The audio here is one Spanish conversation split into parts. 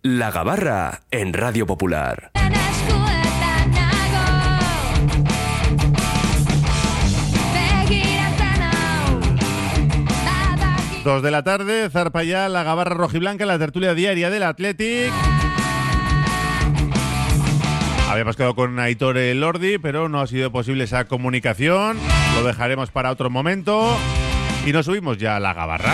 La Gabarra en Radio Popular. 2 de la tarde, zarpa ya la Gabarra rojiblanca, la tertulia diaria del Athletic. Habíamos quedado con Aitor Elordi, pero no ha sido posible esa comunicación. Lo dejaremos para otro momento. Y nos subimos ya a la Gabarra.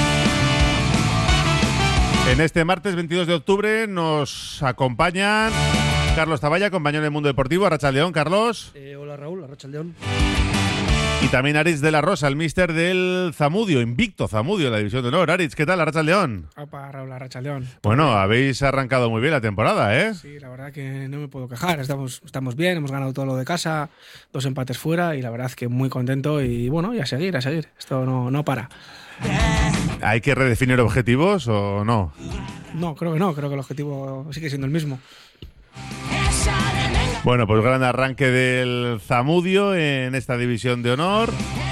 En este martes 22 de octubre nos acompañan Carlos Taballa, compañero del Mundo Deportivo. Arratsaldeón, Carlos. Hola, Raúl. Arratsaldeón. Y también Aritz de la Rosa, el míster del Zamudio, invicto Zamudio en la División de Honor. Aritz, ¿qué tal? Arratsaldeón. Opa, Raúl, Arratsaldeón. Bueno, habéis arrancado muy bien la temporada, ¿eh? Sí, la verdad que no me puedo quejar. Estamos bien, hemos ganado todo lo de casa, 2 empates fuera y la verdad que muy contento y bueno, y a seguir. Esto no para. ¿Hay que redefinir objetivos o no? No, creo que no. Creo que el objetivo sigue siendo el mismo. Bueno, pues gran arranque del Zamudio en esta División de Honor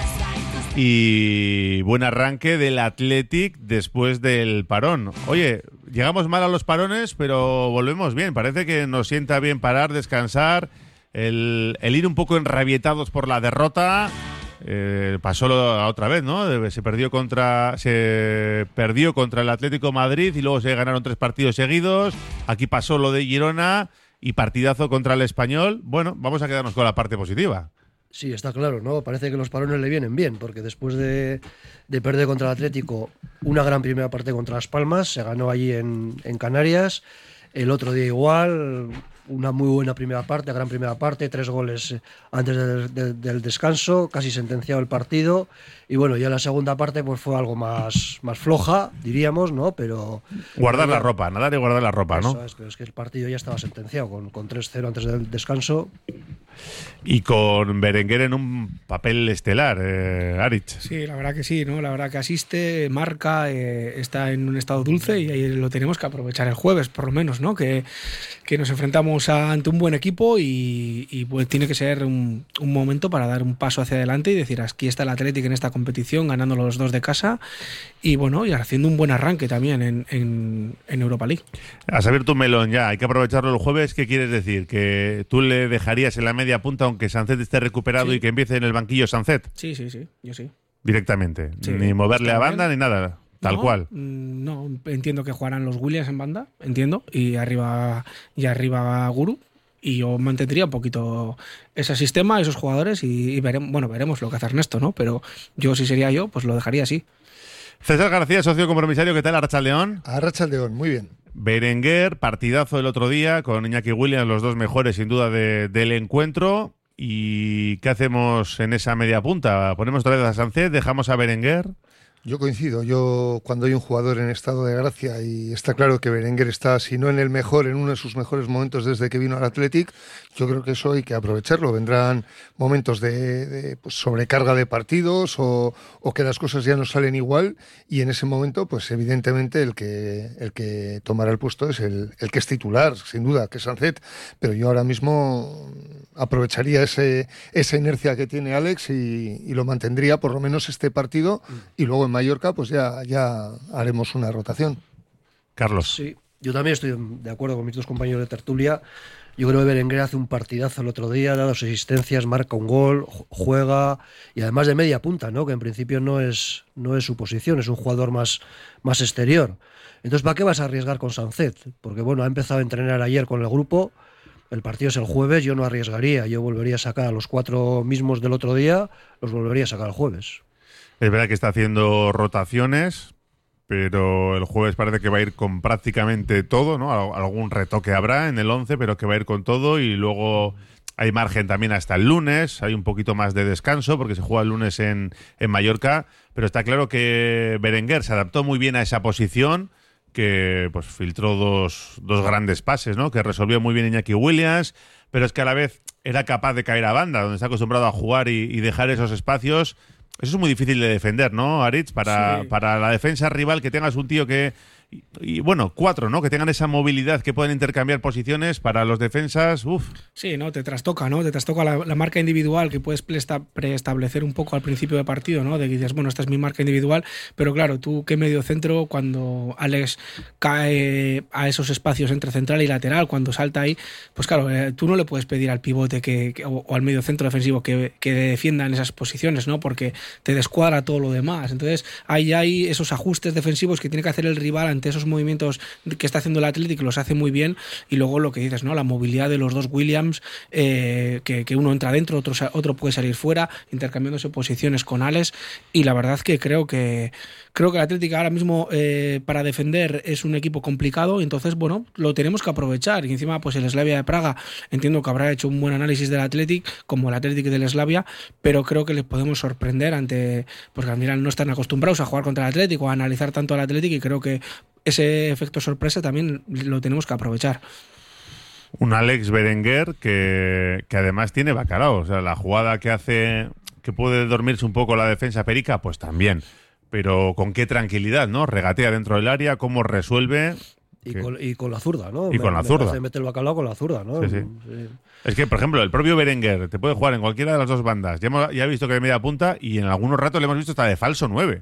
y buen arranque del Athletic después del parón. Oye, llegamos mal a los parones, pero volvemos bien. Parece que nos sienta bien parar, descansar, el ir un poco enrabietados por la derrota. Pasó la otra vez, ¿no? Se perdió contra el Atlético de Madrid y luego se ganaron 3 partidos seguidos. Aquí pasó lo de Girona y partidazo contra el Español. Bueno, vamos a quedarnos con la parte positiva. Sí, está claro, ¿no? Parece que los parones le vienen bien, porque después de perder contra el Atlético, una gran primera parte contra Las Palmas, se ganó allí en Canarias, el otro día igual, una muy buena gran primera parte, 3 goles antes del descanso, casi sentenciado el partido, y bueno, ya la segunda parte pues fue algo más floja, diríamos, ¿no? Pero guardar la ropa, nadar y guardar la ropa, ¿no? Eso es, pero es que el partido ya estaba sentenciado con 3-0 antes del descanso. Y con Berenguer en un papel estelar, Aritz. Sí, la verdad que sí, ¿no? La verdad que asiste, marca, está en un estado dulce y ahí lo tenemos que aprovechar el jueves, por lo menos, ¿no? Que nos enfrentamos ante un buen equipo y pues tiene que ser un momento para dar un paso hacia adelante y decir, aquí está el Athletic en esta competición, ganando los 2 de casa y bueno, y haciendo un buen arranque también en Europa League. Has abierto un melón ya, hay que aprovecharlo el jueves. ¿Qué quieres decir? ¿Que tú le dejarías en la media punta aunque Sancet esté recuperado y que empiece en el banquillo Sancet? Sí, yo sí. Directamente, sí, ni moverle a banda bien. Ni nada, tal cual. No, entiendo que jugarán los Williams en banda, y arriba Guru. Y yo mantendría un poquito ese sistema, esos jugadores y veremos lo que hace Ernesto, ¿no? Pero yo, si sería yo, pues lo dejaría así. César García, socio compromisario, ¿qué tal? Arratsaldeón. Arratsaldeón, muy bien. Berenguer, partidazo el otro día con Iñaki Williams, los 2 mejores sin duda del encuentro. ¿Y qué hacemos en esa media punta? ¿Ponemos otra vez a Sancet? ¿Dejamos a Berenguer? Yo coincido. Cuando hay un jugador en estado de gracia, y está claro que Berenguer está, si no en el mejor, en uno de sus mejores momentos desde que vino al Athletic, yo creo que eso hay que aprovecharlo. Vendrán momentos de sobrecarga de partidos o que las cosas ya no salen igual, y en ese momento, pues evidentemente el que tomará el puesto es el que es titular, sin duda, que es Sancet. Pero yo ahora mismo aprovecharía esa inercia que tiene Alex y lo mantendría por lo menos este partido, y luego en Mallorca pues ya haremos una rotación. Carlos. Sí, yo también estoy de acuerdo con mis 2 compañeros de tertulia. Yo creo que Berenguer hace un partidazo el otro día, da 2 asistencias, marca un gol, juega, y además de media punta, ¿no? Que en principio no es su posición, es un jugador más exterior. Entonces, ¿para qué vas a arriesgar con Sancet? Porque bueno, ha empezado a entrenar ayer con el grupo. El partido es el jueves, yo no arriesgaría, yo volvería a sacar a los 4 mismos del otro día, los volvería a sacar el jueves. Es verdad que está haciendo rotaciones, pero el jueves parece que va a ir con prácticamente todo, ¿no? Algún retoque habrá en el 11, pero que va a ir con todo, y luego hay margen también hasta el lunes, hay un poquito más de descanso porque se juega el lunes en Mallorca, pero está claro que Berenguer se adaptó muy bien a esa posición, que pues filtró dos grandes pases, ¿no? Que resolvió muy bien Iñaki Williams, pero es que a la vez era capaz de caer a banda, donde está acostumbrado a jugar y dejar esos espacios. Eso es muy difícil de defender, ¿no, Aritz? Para la defensa rival, que tengas un tío que y bueno, 4, ¿no? Que tengan esa movilidad, que puedan intercambiar posiciones para los defensas. Uf. Sí, ¿no? Te trastoca, ¿no? Te trastoca la marca individual que puedes preestablecer un poco al principio de partido, ¿no? De que dices, bueno, esta es mi marca individual, pero claro, tú qué medio centro cuando Alex cae a esos espacios entre central y lateral, cuando salta ahí, pues claro, tú no le puedes pedir al pivote o al medio centro defensivo que defiendan esas posiciones, ¿no? Porque te descuadra todo lo demás. Entonces, ahí hay esos ajustes defensivos que tiene que hacer el rival ante esos movimientos que está haciendo el Athletic, los hace muy bien. Y luego lo que dices, ¿no? La movilidad de los dos Williams, que uno entra dentro, otro puede salir fuera, intercambiándose posiciones con Alex. Y la verdad que creo que el Athletic ahora mismo para defender es un equipo complicado, y entonces, bueno, lo tenemos que aprovechar. Y encima, pues el Slavia de Praga, entiendo que habrá hecho un buen análisis del Athletic, como el Athletic del Slavia, pero creo que les podemos sorprender porque al final no están acostumbrados a jugar contra el Athletic o a analizar tanto al Athletic, y creo que ese efecto sorpresa también lo tenemos que aprovechar. Un Alex Berenguer que además tiene bacalao. O sea, la jugada que hace, que puede dormirse un poco la defensa perica, pues también. Pero con qué tranquilidad, ¿no? Regatea dentro del área, cómo resuelve. Y con la zurda, ¿no? Y con la zurda. Se mete el bacalao con la zurda, ¿no? Sí. Es que, por ejemplo, el propio Berenguer te puede jugar en cualquiera de las dos bandas. Ya he visto que de media punta, y en algunos ratos le hemos visto hasta de falso 9.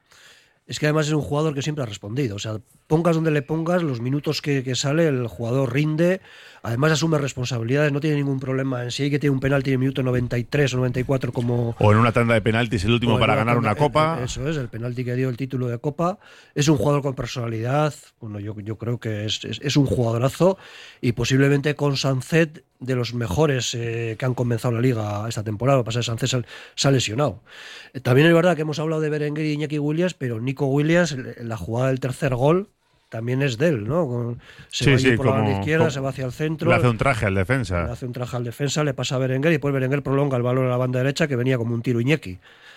Es que además es un jugador que siempre ha respondido. O sea, pongas donde le pongas, los minutos que sale, el jugador rinde. Además asume responsabilidades, no tiene ningún problema. En sí hay que tiene un penalti en el minuto 93 o 94 como... O en una tanda de penaltis, el último para ganar una copa. Eso es, el penalti que dio el título de copa. Es un jugador con personalidad. Bueno, yo creo que es un jugadorazo, y posiblemente con Sancet de los mejores que han comenzado la liga esta temporada. Lo que pasa es que Sancet se ha lesionado. También es verdad que hemos hablado de Berenguer y Iñaki Williams, pero Nico Williams, la jugada del tercer gol, también es de él, ¿no? Se va por la banda izquierda, se va hacia el centro. Le hace un traje al defensa. Le pasa a Berenguer, y después Berenguer prolonga el balón a la banda derecha, que venía como un tiro Iñaki.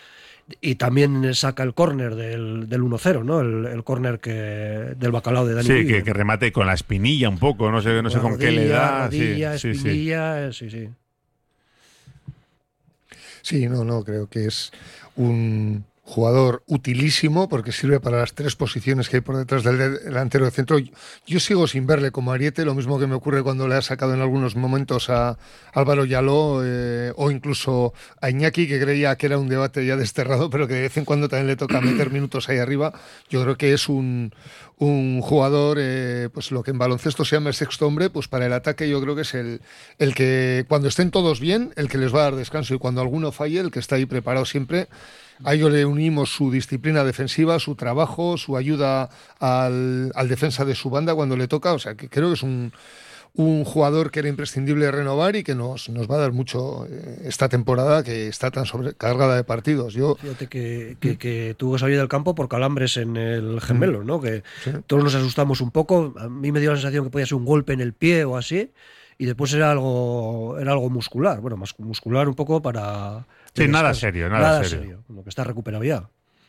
Y también saca el córner del 1-0, ¿no? El córner del bacalao de Dani. Sí, que remate con la espinilla un poco, no sé con qué le da. Rodilla, espinilla, sí. Sí, no, creo que es un jugador utilísimo, porque sirve para las tres posiciones que hay por detrás del delantero de centro. Yo sigo sin verle como ariete, lo mismo que me ocurre cuando le ha sacado en algunos momentos a Álvaro Yaló o incluso a Iñaki, que creía que era un debate ya desterrado, pero que de vez en cuando también le toca meter minutos ahí arriba. Yo creo que es un jugador, pues lo que en baloncesto se llama el sexto hombre, pues para el ataque yo creo que es el que, cuando estén todos bien, el que les va a dar descanso, y cuando alguno falle, el que está ahí preparado siempre. A ello le unimos su disciplina defensiva, su trabajo, su ayuda al defensa de su banda cuando le toca. O sea, que creo que es un jugador que era imprescindible renovar, y que nos va a dar mucho esta temporada, que está tan sobrecargada de partidos. Fíjate que tuvo que salir del campo por calambres en el gemelo, ¿no? Que sí. Todos nos asustamos un poco. A mí me dio la sensación que podía ser un golpe en el pie o así, y después era algo muscular. Bueno, más muscular un poco para... Sí, nada serio. Lo que está recuperado ya.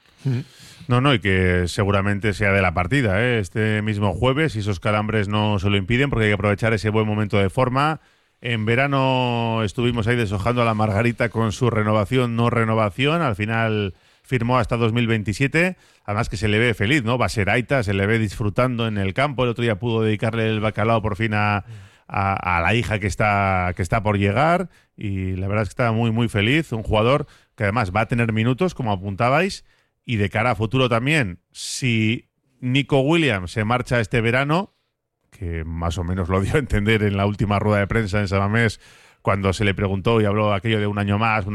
No, y que seguramente sea de la partida, este mismo jueves, y esos calambres no se lo impiden, porque hay que aprovechar ese buen momento de forma. En verano estuvimos ahí deshojando a la Margarita con su renovación, no renovación. Al final firmó hasta 2027. Además que se le ve feliz, ¿no? Va a ser Aita, se le ve disfrutando en el campo. El otro día pudo dedicarle el bacalao por fin a la hija que está por llegar, y la verdad es que está muy, muy feliz. Un jugador que además va a tener minutos, como apuntabais, y de cara a futuro también. Si Nico Williams se marcha este verano, que más o menos lo dio a entender en la última rueda de prensa en San Mamés, cuando se le preguntó y habló aquello de un año más,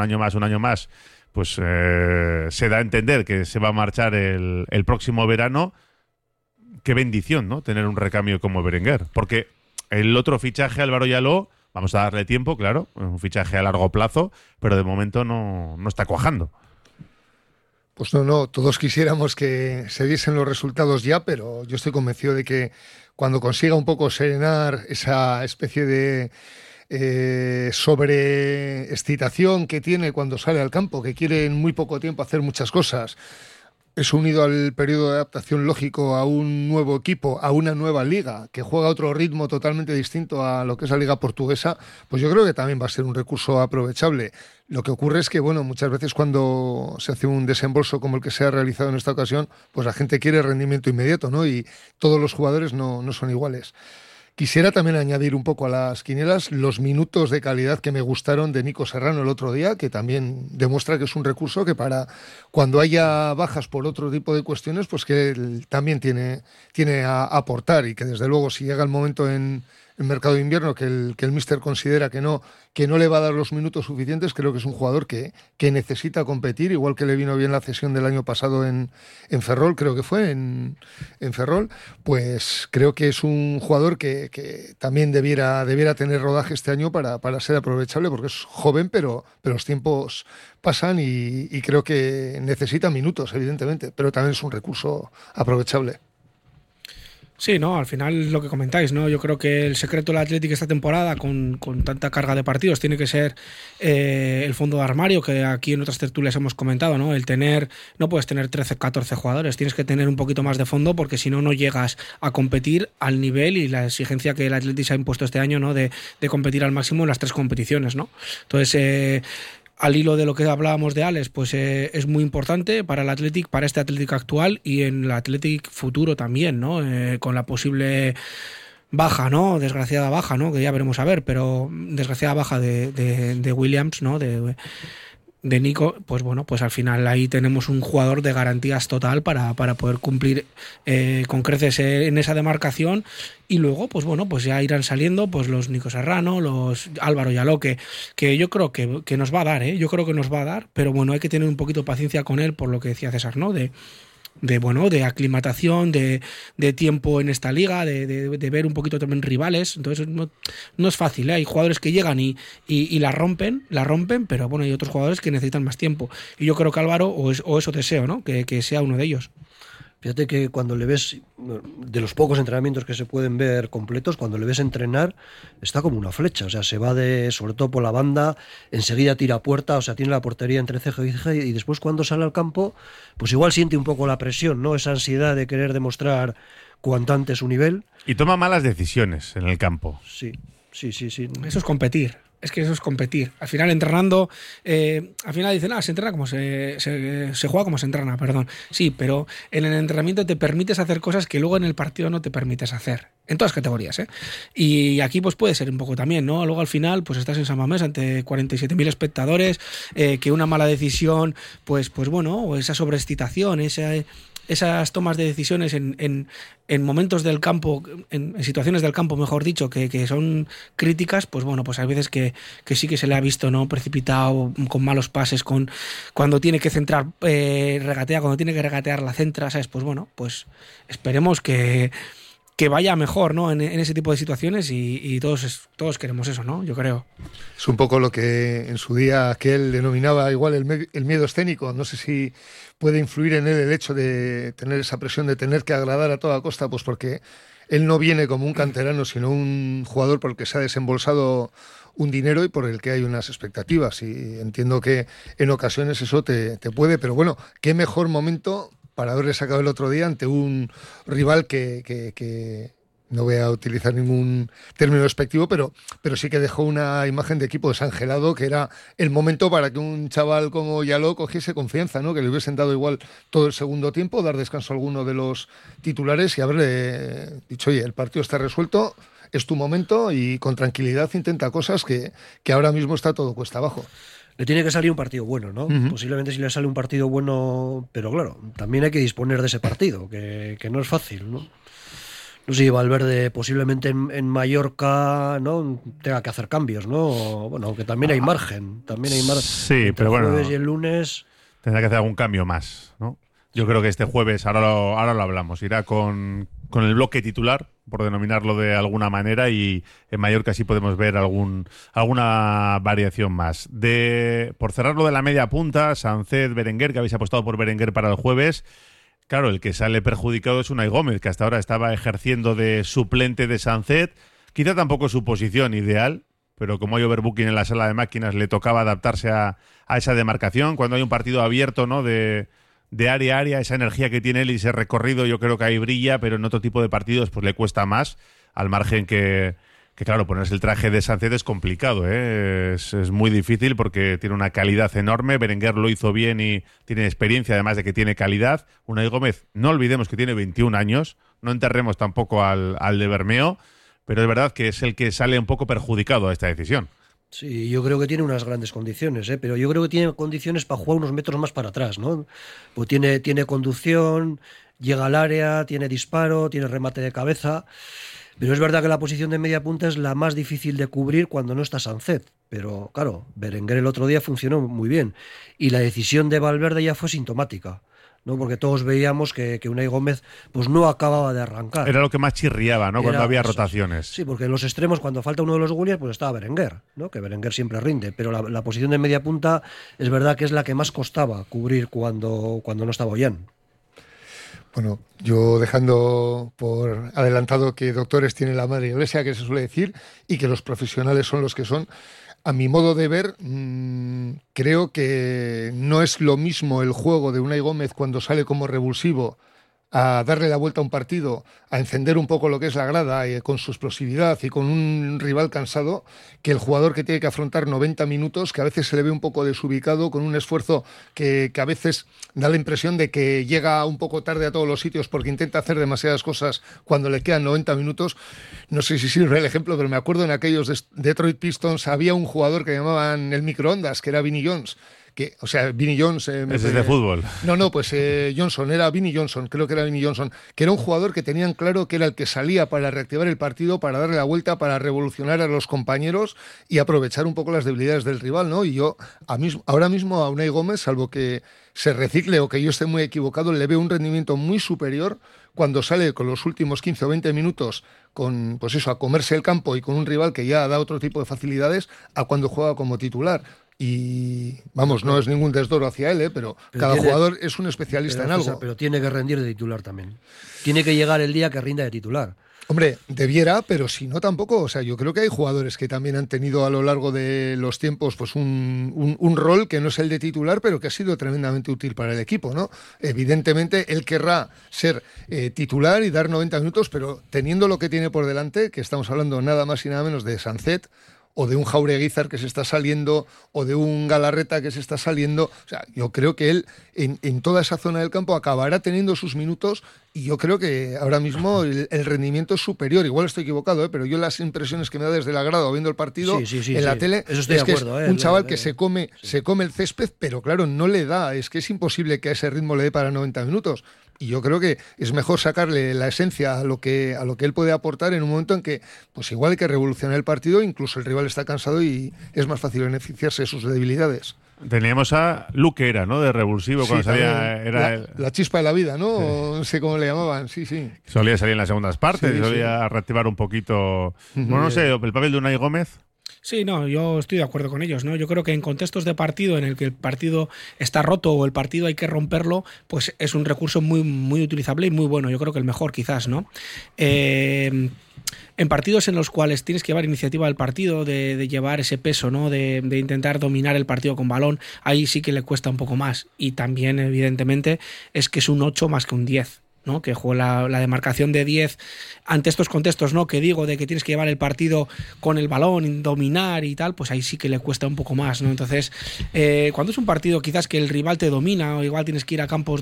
pues se da a entender que se va a marchar el próximo verano. Qué bendición, ¿no? Tener un recambio como Berenguer, porque el otro fichaje, Álvaro Yaló, vamos a darle tiempo, claro, un fichaje a largo plazo, pero de momento no está cuajando. Pues no, todos quisiéramos que se diesen los resultados ya, pero yo estoy convencido de que cuando consiga un poco serenar esa especie de sobreexcitación que tiene cuando sale al campo, que quiere en muy poco tiempo hacer muchas cosas, eso unido al periodo de adaptación lógico a un nuevo equipo, a una nueva liga, que juega a otro ritmo totalmente distinto a lo que es la liga portuguesa, pues yo creo que también va a ser un recurso aprovechable. Lo que ocurre es que, bueno, muchas veces cuando se hace un desembolso como el que se ha realizado en esta ocasión, pues la gente quiere rendimiento inmediato, ¿no? Y todos los jugadores no son iguales. Quisiera también añadir un poco a las quinielas los minutos de calidad que me gustaron de Nico Serrano el otro día, que también demuestra que es un recurso que para cuando haya bajas por otro tipo de cuestiones, pues que él también tiene a aportar, y que desde luego si llega el momento en el mercado de invierno que el míster considera que no le va a dar los minutos suficientes, creo que es un jugador que necesita competir, igual que le vino bien la cesión del año pasado en Ferrol, creo que fue en Ferrol, pues creo que es un jugador que también debiera tener rodaje este año para ser aprovechable, porque es joven, pero los tiempos pasan y creo que necesita minutos, evidentemente, pero también es un recurso aprovechable. Sí, no, al final lo que comentáis, ¿no? Yo creo que el secreto del Athletic esta temporada, con tanta carga de partidos, tiene que ser el fondo de armario, que aquí en otras tertulias hemos comentado, ¿no? No puedes tener 13, 14 jugadores, tienes que tener un poquito más de fondo, porque si no llegas a competir al nivel y la exigencia que el Athletic se ha impuesto este año, ¿no? De competir al máximo en las 3 competiciones, ¿no? Entonces, al hilo de lo que hablábamos de Alex, pues es muy importante para el Athletic, para este Athletic actual y en el Athletic futuro también, ¿no? Con la posible baja, ¿no? Desgraciada baja, ¿no? Que ya veremos a ver, pero desgraciada baja de Williams, ¿no? De Nico, pues bueno, pues al final ahí tenemos un jugador de garantías total para poder cumplir con creces en esa demarcación, y luego pues bueno, pues ya irán saliendo pues los Nico Serrano, los Álvaro Yaló, que yo creo que nos va a dar, yo creo que nos va a dar, pero bueno, hay que tener un poquito de paciencia con él, por lo que decía César, ¿no? De aclimatación, de tiempo en esta liga, de ver un poquito también rivales. Entonces no es fácil, ¿eh? Hay jugadores que llegan y la rompen, pero bueno, hay otros jugadores que necesitan más tiempo. Y yo creo que Álvaro, o eso deseo, ¿no? Que sea uno de ellos. Fíjate que cuando le ves, de los pocos entrenamientos que se pueden ver completos, cuando le ves entrenar, está como una flecha. O sea, se va sobre todo por la banda, enseguida tira a puerta, o sea, tiene la portería entre ceja y ceja, y después cuando sale al campo, pues igual siente un poco la presión, ¿no? Esa ansiedad de querer demostrar cuanto antes su nivel. Y toma malas decisiones en el campo. Sí. Eso es competir. Es que eso es competir. Al final entrenando, al final dicen, se entrena como se juega como se entrena, perdón. Sí, pero en el entrenamiento te permites hacer cosas que luego en el partido no te permites hacer. En todas categorías, ¿eh? Y aquí pues puede ser un poco también, ¿no? Luego al final pues estás en San Mamés ante 47.000 espectadores, que una mala decisión, pues bueno, o esa sobreexcitación, esas tomas de decisiones en momentos del campo, en situaciones del campo, mejor dicho, que son críticas, pues bueno, pues hay veces que sí que se le ha visto, ¿no? Precipitado, con malos pases, cuando tiene que centrar, regatea, cuando tiene que regatear la centra, ¿sabes? Pues bueno, pues esperemos que vaya mejor, ¿no? En ese tipo de situaciones, y todos queremos eso, ¿no? Yo creo. Es un poco lo que en su día aquel denominaba igual el miedo escénico. No sé si puede influir en él el hecho de tener esa presión de tener que agradar a toda costa, pues porque él no viene como un canterano, sino un jugador por el que se ha desembolsado un dinero y por el que hay unas expectativas. Y entiendo que en ocasiones eso te puede, pero bueno, qué mejor momento para haberle sacado el otro día ante un rival que no voy a utilizar ningún término despectivo, pero sí que dejó una imagen de equipo desangelado, que era el momento para que un chaval como Yaló cogiese confianza, ¿no? Que le hubiesen dado igual todo el segundo tiempo, dar descanso a alguno de los titulares y haberle dicho, oye, el partido está resuelto, es tu momento, y con tranquilidad intenta cosas que ahora mismo está todo cuesta abajo. Le tiene que salir un partido bueno, ¿no? Uh-huh. Posiblemente si le sale un partido bueno, pero claro, también hay que disponer de ese partido, que no es fácil, ¿no? No sé si Valverde posiblemente en Mallorca, ¿no? Tenga que hacer cambios, ¿no? Bueno, aunque también hay margen. Sí, pero bueno. El jueves y el lunes tendrá que hacer algún cambio más, ¿no? Yo creo que este jueves, ahora lo hablamos, irá con el bloque titular, por denominarlo de alguna manera, y en Mallorca sí podemos ver alguna variación más. Por cerrarlo de la media punta, Sánchez, Berenguer, que habéis apostado por Berenguer para el jueves. Claro, el que sale perjudicado es Unai Gómez, que hasta ahora estaba ejerciendo de suplente de Sánchez. Quizá tampoco su posición ideal, pero como hay overbooking en la sala de máquinas, le tocaba adaptarse a esa demarcación. Cuando hay un partido abierto, ¿no?, de de área a área, esa energía que tiene él y ese recorrido, yo creo que ahí brilla, pero en otro tipo de partidos pues le cuesta más, al margen que claro, ponerse el traje de Sánchez es complicado, ¿eh? Es muy difícil porque tiene una calidad enorme. Berenguer lo hizo bien y tiene experiencia, además de que tiene calidad. Unai Gómez, no olvidemos que tiene 21 años, no enterremos tampoco al de Bermeo, pero es verdad que es el que sale un poco perjudicado a esta decisión. Sí, yo creo que tiene unas grandes condiciones, pero yo creo que tiene condiciones para jugar unos metros más para atrás, ¿no? Pues tiene conducción, llega al área, tiene disparo, tiene remate de cabeza. Pero es verdad que la posición de media punta es la más difícil de cubrir cuando no está Sánchez. Pero claro, Berenguer el otro día funcionó muy bien. Y la decisión de Valverde ya fue sintomática, ¿no? Porque todos veíamos que Unai Gómez pues no acababa de arrancar. Era lo que más chirriaba, ¿no? Cuando había rotaciones. Sí, porque en los extremos, cuando falta uno de los Williams, pues estaba Berenguer, ¿no? Que Berenguer siempre rinde. Pero la posición de media punta es verdad que es la que más costaba cubrir cuando no estaba Ollán. Bueno, yo dejando por adelantado que doctores tiene la madre iglesia, que se suele decir, y que los profesionales son los que son, a mi modo de ver, creo que no es lo mismo el juego de Unai Gómez cuando sale como revulsivo a darle la vuelta a un partido, a encender un poco lo que es la grada con su explosividad y con un rival cansado, que el jugador que tiene que afrontar 90 minutos, que a veces se le ve un poco desubicado, con un esfuerzo que a veces da la impresión de que llega un poco tarde a todos los sitios porque intenta hacer demasiadas cosas cuando le quedan 90 minutos. No sé si sirve el ejemplo, pero me acuerdo en aquellos de Detroit Pistons había un jugador que llamaban el microondas, que era Vinnie Jones. O sea, Vinnie Jones... Ese es de fútbol. No, pues Johnson, era Vinnie Johnson, creo que era Vinnie Johnson, que era un jugador que tenían claro que era el que salía para reactivar el partido, para darle la vuelta, para revolucionar a los compañeros y aprovechar un poco las debilidades del rival, ¿no? Y yo ahora mismo a Unai Gómez, salvo que se recicle o que yo esté muy equivocado, le veo un rendimiento muy superior cuando sale con los últimos 15 o 20 minutos pues eso, a comerse el campo y con un rival que ya da otro tipo de facilidades a cuando juega como titular. Y vamos, no es ningún desdoro hacia él, pero cada jugador es un especialista en algo. Pero tiene que rendir de titular también. Tiene que llegar el día que rinda de titular. Hombre, debiera, pero si no tampoco. O sea, yo creo que hay jugadores que también han tenido a lo largo de los tiempos pues un rol que no es el de titular, pero que ha sido tremendamente útil para el equipo, ¿no? Evidentemente, él querrá ser titular y dar 90 minutos, pero teniendo lo que tiene por delante, que estamos hablando nada más y nada menos de Sánchez, o de un Jaureguizar que se está saliendo, o de un Galarreta que se está saliendo. O sea, yo creo que él en toda esa zona del campo acabará teniendo sus minutos y yo creo que ahora mismo el rendimiento es superior. Igual estoy equivocado, pero yo las impresiones que me da desde la grada o viendo el partido en la tele es que es un chaval que se come el césped, pero claro, no le da. Es que es imposible que a ese ritmo le dé para 90 minutos. Y yo creo que es mejor sacarle la esencia a lo que él puede aportar en un momento en que, pues igual hay que revolucionar el partido, incluso el rival está cansado y es más fácil beneficiarse de sus debilidades. Teníamos a Luque, ¿no? De revulsivo, cuando salía... La chispa de la vida, ¿no? No sé cómo le llamaban, sí. Solía salir en las segundas partes, solía reactivar un poquito... Bueno, no sé, el papel de Unai Gómez... Sí, no, yo estoy de acuerdo con ellos, ¿no? Yo creo que en contextos de partido en el que el partido está roto o el partido hay que romperlo, pues es un recurso muy, muy utilizable y muy bueno. Yo creo que el mejor, quizás, ¿no? En partidos en los cuales tienes que llevar iniciativa del partido, de llevar ese peso, ¿no? De intentar dominar el partido con balón, ahí sí que le cuesta un poco más. Y también, evidentemente, es que es un 8 más que un 10. ¿No? Que juega la demarcación de 10 ante estos contextos, ¿no? Que digo, de que tienes que llevar el partido con el balón, dominar y tal, pues ahí sí que le cuesta un poco más, ¿no? Entonces, cuando es un partido quizás que el rival te domina, o igual tienes que ir a campos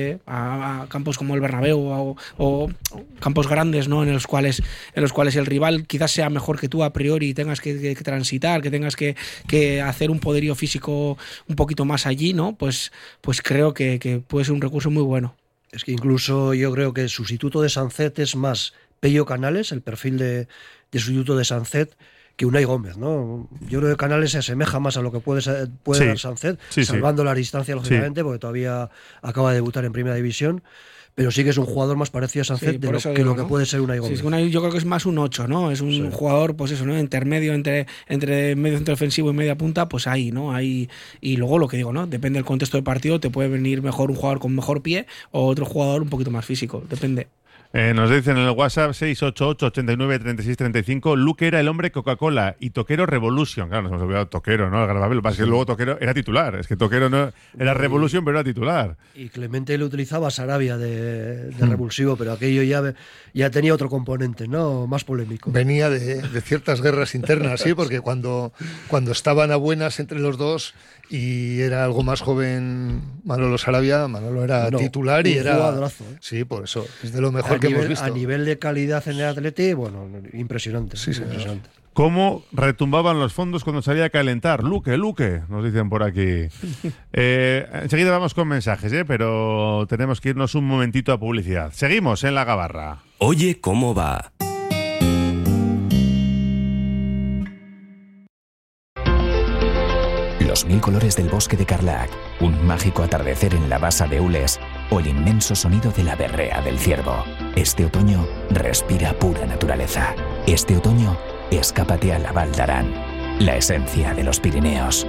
a campos como el Bernabéu o campos grandes, ¿no? En los cuales el rival quizás sea mejor que tú a priori y tengas que transitar, que tengas que hacer un poderío físico un poquito más allí, ¿no? Pues creo que puede ser un recurso muy bueno. Es que incluso yo creo que el sustituto de Sánchez es más Pello Canales, el perfil de sustituto de Sánchez, que Unai Gómez, ¿no? Yo creo que Canales se asemeja más a lo que puede dar Sánchez, salvando la distancia, lógicamente, porque todavía acaba de debutar en Primera División. Pero sí que es un jugador más parecido a Sánchez que lo que puede ser Unai Gómez. Sí, yo creo que es más un 8, ¿no? Es un jugador, pues eso, ¿no? Intermedio entre medio centro defensivo y media punta, pues ahí, ¿no? Ahí, y luego lo que digo, ¿no? Depende del contexto del partido, te puede venir mejor un jugador con mejor pie o otro jugador un poquito más físico, depende. Nos dicen en el WhatsApp 688-89-36-35, Luque era el hombre Coca-Cola y Toquero Revolution. Claro, nos hemos olvidado Toquero, ¿no? El Garbabel, lo que pasa es que luego Toquero era titular. Es que Toquero no era Revolution, pero era titular. Y Clemente le utilizaba a Sarabia de revulsivo, pero aquello ya tenía otro componente, ¿no? Más polémico. Venía de ciertas guerras internas, sí, porque cuando estaban a buenas entre los dos y era algo más joven Manolo Sarabia, Manolo era titular y era jugadorazo, ¿eh? Sí, por eso, es de lo mejor que hemos visto. A nivel de calidad en el Atleti, bueno, impresionante. Sí, impresionante. ¿Cómo retumbaban los fondos cuando salía a calentar? Luque, nos dicen por aquí. Enseguida vamos con mensajes, pero tenemos que irnos un momentito a publicidad. Seguimos en La Gabarra. Oye, ¿cómo va? Los 1000 colores del bosque de Carlac, un mágico atardecer en la basa de Ules o el inmenso sonido de la berrea del ciervo. Este otoño respira pura naturaleza. Este otoño escápate a la Val d'Aran, la esencia de los Pirineos.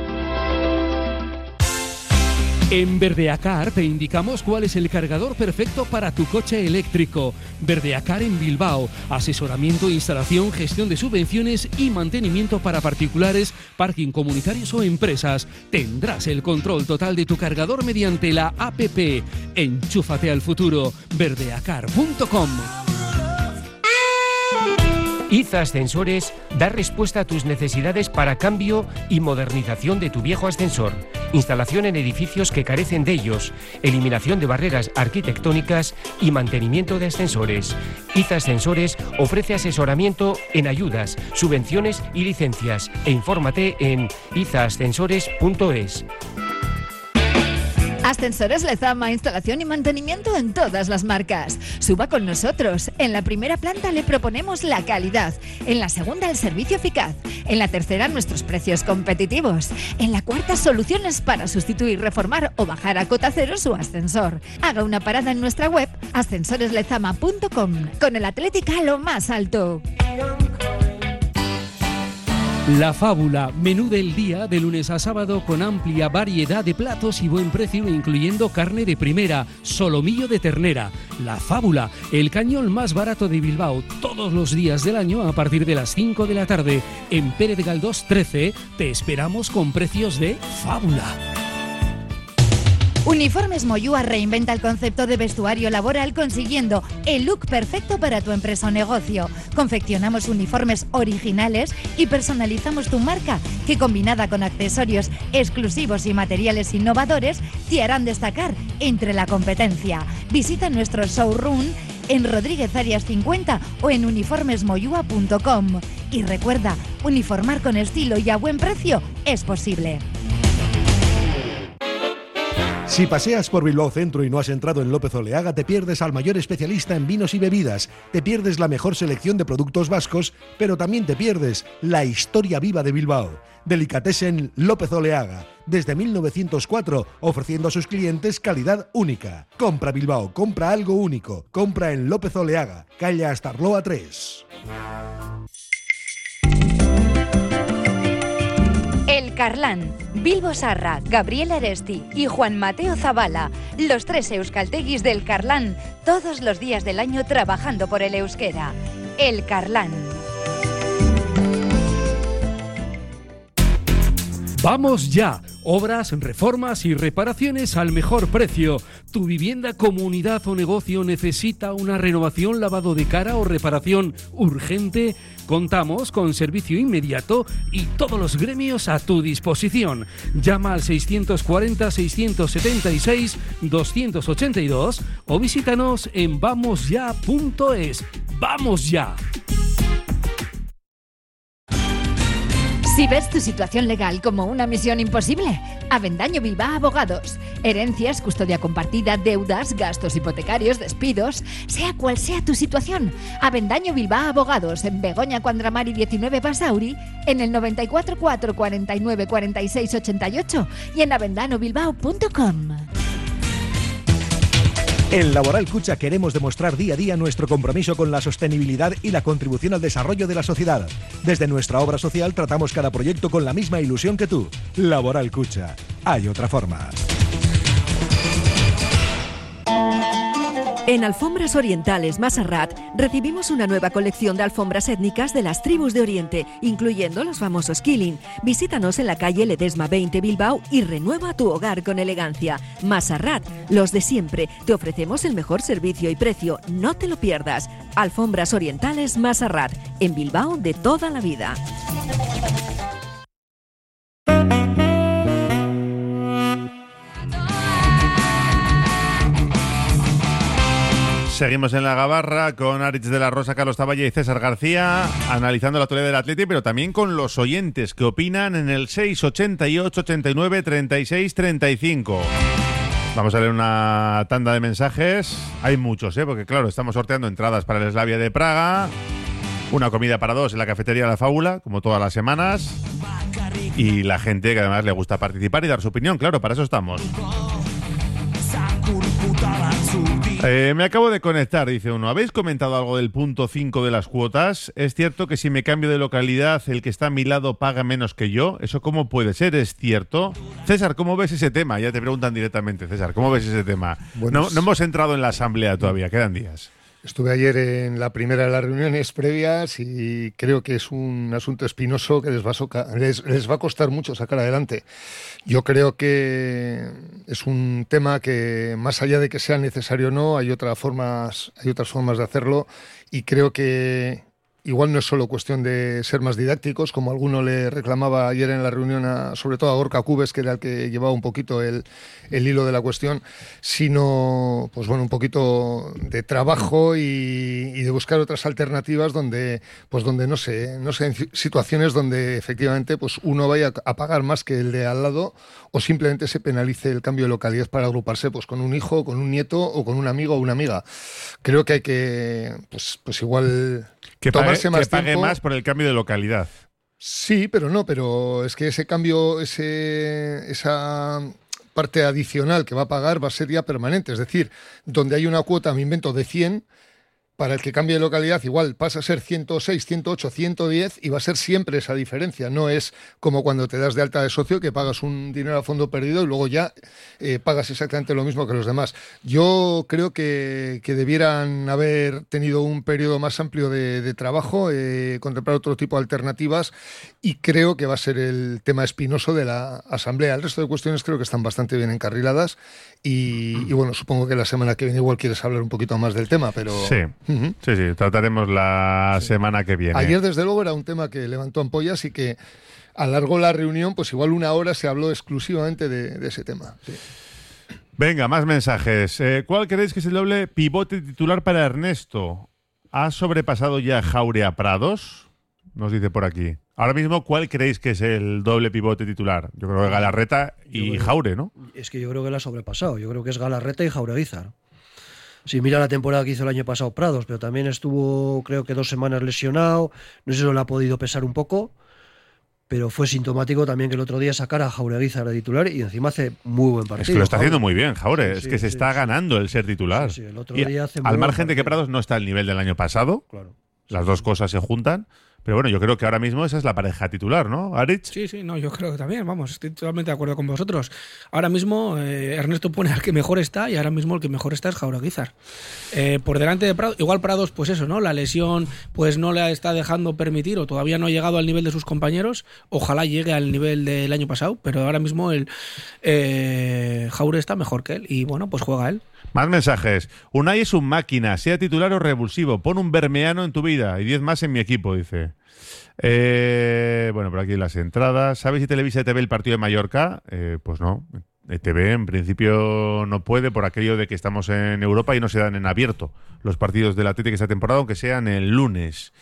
En Verdeacar te indicamos cuál es el cargador perfecto para tu coche eléctrico. Verdeacar en Bilbao. Asesoramiento, instalación, gestión de subvenciones y mantenimiento para particulares, parking comunitarios o empresas. Tendrás el control total de tu cargador mediante la APP. Enchúfate al futuro. Verdeacar.com. IZA Ascensores da respuesta a tus necesidades para cambio y modernización de tu viejo ascensor, instalación en edificios que carecen de ellos, eliminación de barreras arquitectónicas y mantenimiento de ascensores. IZA Ascensores ofrece asesoramiento en ayudas, subvenciones y licencias e infórmate en izaascensores.es. Ascensores Lezama, instalación y mantenimiento en todas las marcas. Suba con nosotros. En la primera planta le proponemos la calidad. En la segunda, el servicio eficaz. En la tercera, nuestros precios competitivos. En la cuarta, soluciones para sustituir, reformar o bajar a cota cero su ascensor. Haga una parada en nuestra web ascensoreslezama.com. Con el Atlético a lo más alto. La Fábula, menú del día de lunes a sábado con amplia variedad de platos y buen precio, incluyendo carne de primera, solomillo de ternera. La Fábula, el cañón más barato de Bilbao, todos los días del año a partir de las 5 de la tarde. En Pérez Galdós 13 te esperamos con precios de Fábula. Uniformes Moyúa reinventa el concepto de vestuario laboral consiguiendo el look perfecto para tu empresa o negocio. Confeccionamos uniformes originales y personalizamos tu marca, que combinada con accesorios exclusivos y materiales innovadores te harán destacar entre la competencia. Visita nuestro showroom en Rodríguez Arias 50 o en uniformesmoyua.com. Y recuerda, uniformar con estilo y a buen precio es posible. Si paseas por Bilbao Centro y no has entrado en López Oleaga, te pierdes al mayor especialista en vinos y bebidas, te pierdes la mejor selección de productos vascos, pero también te pierdes la historia viva de Bilbao. Delicatessen López Oleaga, desde 1904, ofreciendo a sus clientes calidad única. Compra Bilbao, compra algo único, compra en López Oleaga, calle Astarloa 3. El Carlán, Bilbo Sarra, Gabriel Aresti y Juan Mateo Zabala, los tres euskalteguis del Carlán, todos los días del año trabajando por el euskera. El Carlán. ¡Vamos ya! Obras, reformas y reparaciones al mejor precio. ¿Tu vivienda, comunidad o negocio necesita una renovación, lavado de cara o reparación urgente? Contamos con servicio inmediato y todos los gremios a tu disposición. Llama al 640-676-282 o visítanos en vamosya.es. ¡Vamos ya! Si ves tu situación legal como una misión imposible, Avendaño Bilbao Abogados. Herencias, custodia compartida, deudas, gastos hipotecarios, despidos, sea cual sea tu situación. Avendaño Bilbao Abogados, en Begoña Cuandramari 19 Basauri, en el 94 4 49 46 88 y en avendanobilbao.com. En Laboral Cucha queremos demostrar día a día nuestro compromiso con la sostenibilidad y la contribución al desarrollo de la sociedad. Desde nuestra obra social tratamos cada proyecto con la misma ilusión que tú. Laboral Cucha. Hay otra forma. En Alfombras Orientales Masarrat recibimos una nueva colección de alfombras étnicas de las tribus de Oriente, incluyendo los famosos Killing. Visítanos en la calle Ledesma 20 Bilbao y renueva tu hogar con elegancia. Masarrat, los de siempre. Te ofrecemos el mejor servicio y precio. No te lo pierdas. Alfombras Orientales Masarrat, en Bilbao de toda la vida. Seguimos en la Gabarra con Aritz de la Rosa, Carlos Taballa y César García, analizando la actualidad del Atleti, pero también con los oyentes que opinan en el 688 89 36 35. Vamos a leer una tanda de mensajes. Hay muchos, porque claro, estamos sorteando entradas para el Slavia de Praga, una comida para dos en la cafetería La Fábula, como todas las semanas, y la gente que además le gusta participar y dar su opinión, claro, para eso estamos. Me acabo de conectar, dice uno. ¿Habéis comentado algo del punto 5 de las cuotas? ¿Es cierto que si me cambio de localidad el que está a mi lado paga menos que yo? ¿Eso cómo puede ser? ¿Es cierto? César, ¿cómo ves ese tema? Ya te preguntan directamente, César, ¿cómo ves ese tema? Bueno, no hemos entrado en la asamblea todavía, quedan días. Estuve ayer en la primera de las reuniones previas y creo que es un asunto espinoso que les va a costar mucho sacar adelante. Yo creo que es un tema que, más allá de que sea necesario o no, hay otras formas de hacerlo, y creo que igual no es solo cuestión de ser más didácticos, como alguno le reclamaba ayer en la reunión, sobre todo a Gorka Cubes, que era el que llevaba un poquito el hilo de la cuestión, sino pues bueno, un poquito de trabajo y de buscar otras alternativas donde no sé, en situaciones donde efectivamente pues uno vaya a pagar más que el de al lado, o simplemente se penalice el cambio de localidad para agruparse pues con un hijo, con un nieto o con un amigo o una amiga. Creo que hay que pues igual que tomarse más pague tiempo. más por el cambio de localidad. Sí, pero es que ese cambio, esa parte adicional que va a pagar va a ser ya permanente. Es decir, donde hay una cuota, me invento, de 100, para el que cambie de localidad igual pasa a ser 106, 108, 110 y va a ser siempre esa diferencia. No es como cuando te das de alta de socio, que pagas un dinero a fondo perdido y luego ya pagas exactamente lo mismo que los demás. Yo creo que debieran haber tenido un periodo más amplio de trabajo, contemplar otro tipo de alternativas, y creo que va a ser el tema espinoso de la asamblea. El resto de cuestiones creo que están bastante bien encarriladas y bueno, supongo que la semana que viene igual quieres hablar un poquito más del tema, pero... Sí. Sí, trataremos la semana que viene. Ayer, desde luego, era un tema que levantó ampollas y que alargó la reunión, pues igual una hora se habló exclusivamente de ese tema. Sí. Venga, más mensajes. ¿Cuál creéis que es el doble pivote titular para Ernesto? ¿Ha sobrepasado ya Jaure a Prados? Nos dice por aquí. Ahora mismo, ¿cuál creéis que es el doble pivote titular? Yo creo que Galarreta y Jaure, ¿no? Es que yo creo que la ha sobrepasado. Yo creo que es Galarreta y Jaureguizar. Si mira la temporada que hizo el año pasado Prados, pero también estuvo, creo que 2 semanas lesionado, no sé si le ha podido pesar un poco, pero fue sintomático también que el otro día sacara a Jaureguizar de titular y encima hace muy buen partido. Es que lo está Jaure. haciendo muy bien, Jaure, Sí, es que se está ganando el ser titular. Sí, el otro día hace muy al buen margen de que partido. Prados no está al nivel del año pasado, Claro. las dos cosas se juntan. Pero bueno, yo creo que ahora mismo esa es la pareja titular, ¿no, Aritz? Sí, no, yo creo que también, vamos, estoy totalmente de acuerdo con vosotros. Ahora mismo Ernesto pone al que mejor está y ahora mismo el que mejor está es Jaureguizar. Por delante de Prados, igual Prados, pues eso, ¿no? La lesión pues no le está dejando permitir o todavía no ha llegado al nivel de sus compañeros. Ojalá llegue al nivel del año pasado, pero ahora mismo el Jaure está mejor que él y bueno, pues juega él. Más mensajes. Unai es un máquina, sea titular o revulsivo. Pon un bermeano en tu vida y 10 más en mi equipo, dice. Bueno, por aquí las entradas. ¿Sabes si Televisa y TV el partido de Mallorca? Pues no. TV en principio no puede por aquello de que estamos en Europa y no se dan en abierto los partidos del Atlético esta temporada, aunque sean el lunes.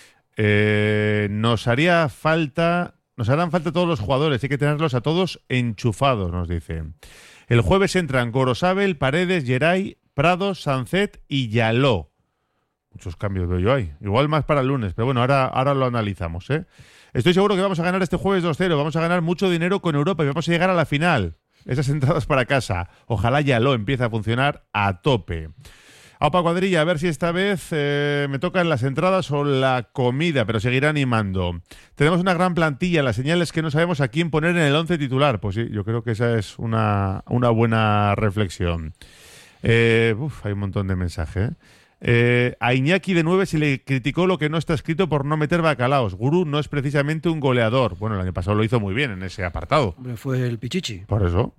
Nos harán falta todos los jugadores, hay que tenerlos a todos enchufados, nos dice. El jueves entran Gorosabel, Paredes, Geray, Prados, Sancet y Yaló. Muchos cambios veo yo ahí. Igual más para el lunes, pero bueno, ahora lo analizamos, ¿eh? Estoy seguro que vamos a ganar este jueves 2-0, vamos a ganar mucho dinero con Europa y vamos a llegar a la final. Esas entradas para casa. Ojalá Yaló empiece a funcionar a tope. Aupa Cuadrilla, a ver si esta vez me tocan las entradas o la comida, pero seguirá animando. Tenemos una gran plantilla, la señal es que no sabemos a quién poner en el 11 titular. Pues sí, yo creo que esa es una buena reflexión. Hay un montón de mensajes. A Iñaki de 9 se le criticó lo que no está escrito por no meter bacalaos. Gurú no es precisamente un goleador. Bueno, el año pasado lo hizo muy bien en ese apartado. Hombre, fue el Pichichi. Por eso.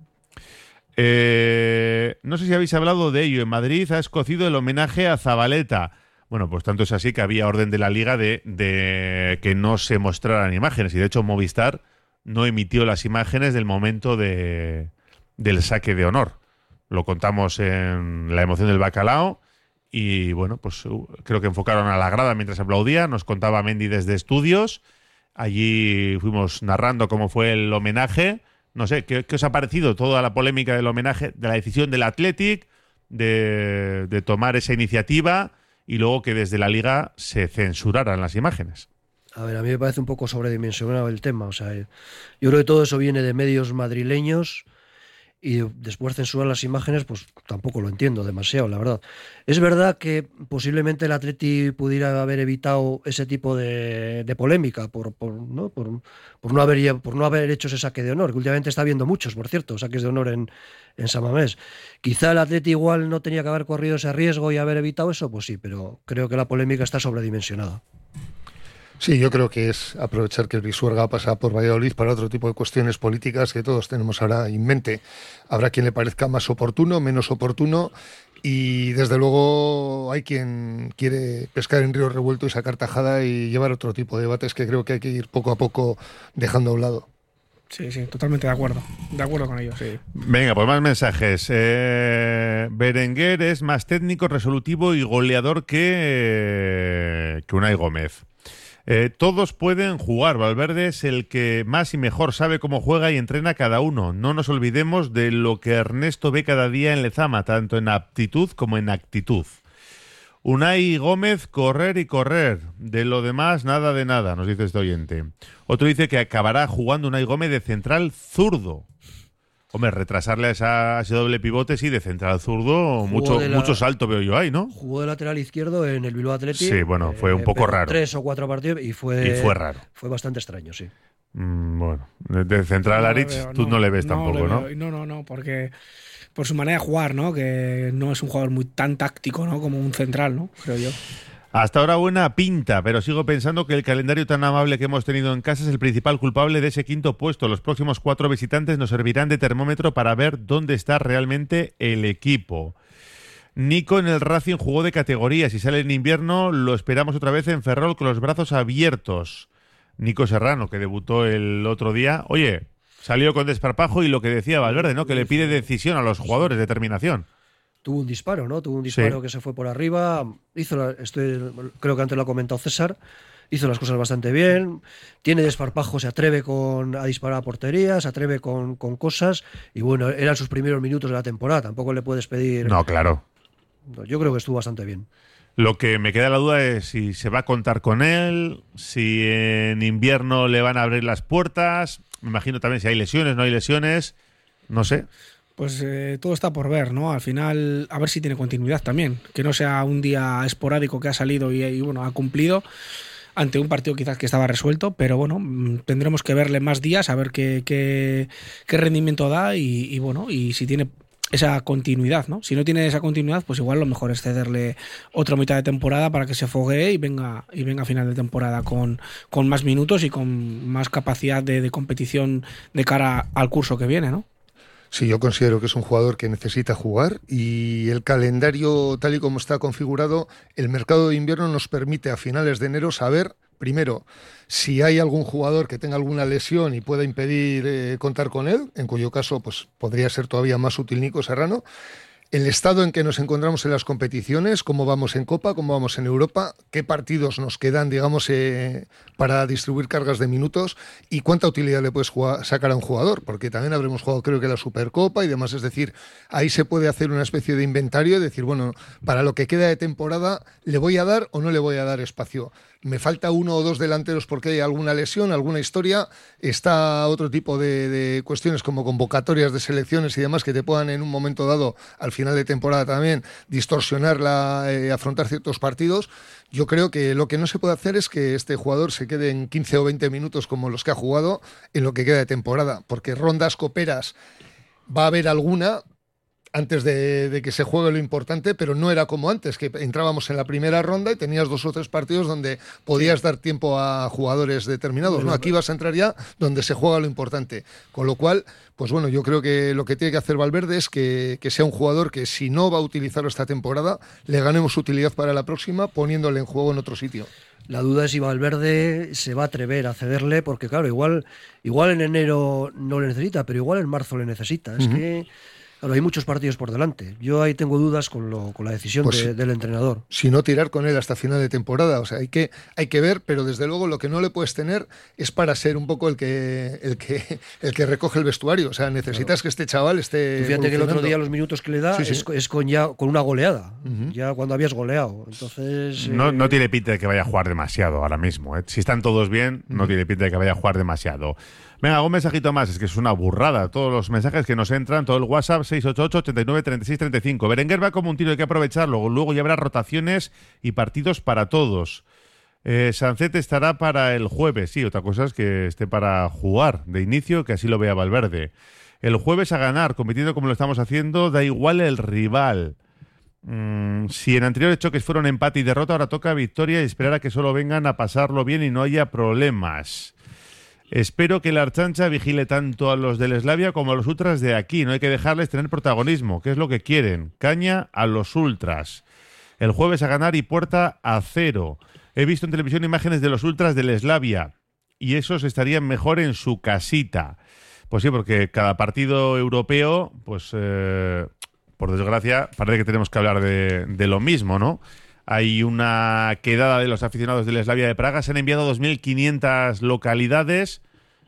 No sé si habéis hablado de ello. En Madrid ha escocido el homenaje a Zabaleta. Bueno, pues tanto es así que había orden de la Liga de que no se mostraran imágenes. Y de hecho Movistar no emitió las imágenes del momento del saque de honor. Lo contamos en La emoción del bacalao. Y bueno, pues creo que enfocaron a la grada mientras aplaudía. Nos contaba Mendy desde estudios. Allí fuimos narrando cómo fue el homenaje. No sé, ¿qué os ha parecido toda la polémica del homenaje, de la decisión del Athletic de tomar esa iniciativa y luego que desde la Liga se censuraran las imágenes? A ver, a mí me parece un poco sobredimensionado el tema. O sea, yo creo que todo eso viene de medios madrileños y después censurar las imágenes, pues tampoco lo entiendo demasiado, la verdad. Es verdad que posiblemente el Atleti pudiera haber evitado ese tipo de polémica por no haber hecho ese saque de honor, que últimamente está habiendo muchos, por cierto, saques de honor en San Mamés. Quizá el Atleti igual no tenía que haber corrido ese riesgo y haber evitado eso, pues sí, pero creo que la polémica está sobredimensionada. Sí, yo creo que es aprovechar que el Pisuerga pasa por Valladolid para otro tipo de cuestiones políticas que todos tenemos ahora en mente. Habrá quien le parezca más oportuno, menos oportuno, y desde luego hay quien quiere pescar en río revuelto y sacar tajada y llevar otro tipo de debates que creo que hay que ir poco a poco dejando a un lado. Sí, totalmente de acuerdo con ello, sí. Venga, pues más mensajes. Berenguer es más técnico, resolutivo y goleador que Unai Gómez. Todos pueden jugar. Valverde es el que más y mejor sabe cómo juega y entrena cada uno. No nos olvidemos de lo que Ernesto ve cada día en Lezama, tanto en aptitud como en actitud. Unai Gómez, correr y correr. De lo demás, nada de nada, nos dice este oyente. Otro dice que acabará jugando Unai Gómez de central zurdo. Hombre, retrasarle a ese doble pivote, sí, de central zurdo, mucho salto veo yo ahí, ¿no? Jugó de lateral izquierdo en el Bilbao Athletic. Sí, bueno, fue un poco raro. 3 o 4 partidos y fue raro. Fue bastante extraño, sí. Bueno, de central Aritz tú no le ves tampoco, ¿no? No, porque por su manera de jugar, ¿no? Que no es un jugador muy tan táctico, ¿no? Como un central, ¿no? Creo yo. Hasta ahora buena pinta, pero sigo pensando que el calendario tan amable que hemos tenido en casa es el principal culpable de ese quinto puesto. Los próximos 4 visitantes nos servirán de termómetro para ver dónde está realmente el equipo. Nico en el Racing jugó de categoría. Si sale en invierno, lo esperamos otra vez en Ferrol con los brazos abiertos. Nico Serrano, que debutó el otro día. Oye, salió con desparpajo y lo que decía Valverde, ¿no? Que le pide decisión a los jugadores, determinación. Tuvo un disparo, ¿no? Sí. Que se fue por arriba. Creo que antes lo ha comentado César. Hizo las cosas bastante bien. Tiene desparpajo, se atreve a disparar a portería, se atreve con cosas. Y bueno, eran sus primeros minutos de la temporada. Tampoco le puedes pedir. No, claro. Yo creo que estuvo bastante bien. Lo que me queda la duda es si se va a contar con él, si en invierno le van a abrir las puertas. Me imagino también si hay lesiones, no hay lesiones. No sé. Pues todo está por ver, ¿no? Al final, a ver si tiene continuidad también. Que no sea un día esporádico que ha salido y bueno, ha cumplido ante un partido quizás que estaba resuelto, pero bueno, tendremos que verle más días a ver qué rendimiento da y bueno, y si tiene esa continuidad, ¿no? Si no tiene esa continuidad, pues igual lo mejor es cederle otra mitad de temporada para que se foguee y venga a final de temporada con más minutos y con más capacidad de competición de cara al curso que viene, ¿no? Sí, yo considero que es un jugador que necesita jugar y el calendario tal y como está configurado, el mercado de invierno nos permite a finales de enero saber, primero, si hay algún jugador que tenga alguna lesión y pueda impedir contar con él, en cuyo caso pues podría ser todavía más útil Nico Serrano, el estado en que nos encontramos en las competiciones, cómo vamos en Copa, cómo vamos en Europa, qué partidos nos quedan, digamos, para distribuir cargas de minutos y cuánta utilidad le puedes sacar a un jugador, porque también habremos jugado creo que la Supercopa y demás, es decir, ahí se puede hacer una especie de inventario y decir, bueno, para lo que queda de temporada, ¿le voy a dar o no le voy a dar espacio? Me falta 1 o 2 delanteros porque hay alguna lesión, alguna historia, está otro tipo de cuestiones como convocatorias de selecciones y demás que te puedan en un momento dado, al final de temporada también, distorsionar afrontar ciertos partidos. Yo creo que lo que no se puede hacer es que este jugador se quede en 15 o 20 minutos como los que ha jugado en lo que queda de temporada, porque rondas coperas va a haber alguna. antes de que se juegue lo importante, pero no era como antes, que entrábamos en la primera ronda y tenías 2 o 3 partidos donde podías dar tiempo a jugadores determinados, ¿no? Aquí vas a entrar ya donde se juega lo importante, con lo cual, pues bueno, yo creo que lo que tiene que hacer Valverde es que sea un jugador que, si no va a utilizarlo esta temporada, le ganemos utilidad para la próxima poniéndole en juego en otro sitio. La duda es si Valverde se va a atrever a cederle, porque claro, igual en enero no le necesita, pero igual en marzo le necesita. Es que claro, hay muchos partidos por delante. Yo ahí tengo dudas con la decisión del entrenador. Si no, tirar con él hasta final de temporada. O sea, hay que ver, pero desde luego lo que no le puedes tener es para ser un poco el que recoge el vestuario. O sea, necesitas que este chaval esté. Fíjate que el otro día los minutos que le da es con una goleada. Ya cuando habías goleado. Entonces. No tiene pinta de que vaya a jugar demasiado ahora mismo. Si están todos bien, no tiene pinta de que vaya a jugar demasiado. Venga, un mensajito más, es que es una burrada. Todos los mensajes que nos entran, todo el WhatsApp, 688-89-36-35. Berenguer va como un tiro, hay que aprovecharlo. Luego ya habrá rotaciones y partidos para todos. Sancet estará para el jueves. Sí, otra cosa es que esté para jugar de inicio, que así lo vea Valverde. El jueves a ganar, compitiendo como lo estamos haciendo, da igual el rival. Si en anteriores choques fueron empate y derrota, ahora toca victoria y esperar a que solo vengan a pasarlo bien y no haya problemas. Espero que la Archancha vigile tanto a los del Slavia como a los ultras de aquí. No hay que dejarles tener protagonismo, que es lo que quieren. Caña a los ultras. El jueves a ganar y puerta a 0. He visto en televisión imágenes de los ultras del Slavia y esos estarían mejor en su casita. Pues sí, porque cada partido europeo, pues por desgracia, parece que tenemos que hablar de lo mismo, ¿no? Hay una quedada de los aficionados del Slavia de Praga. Se han enviado 2.500 localidades,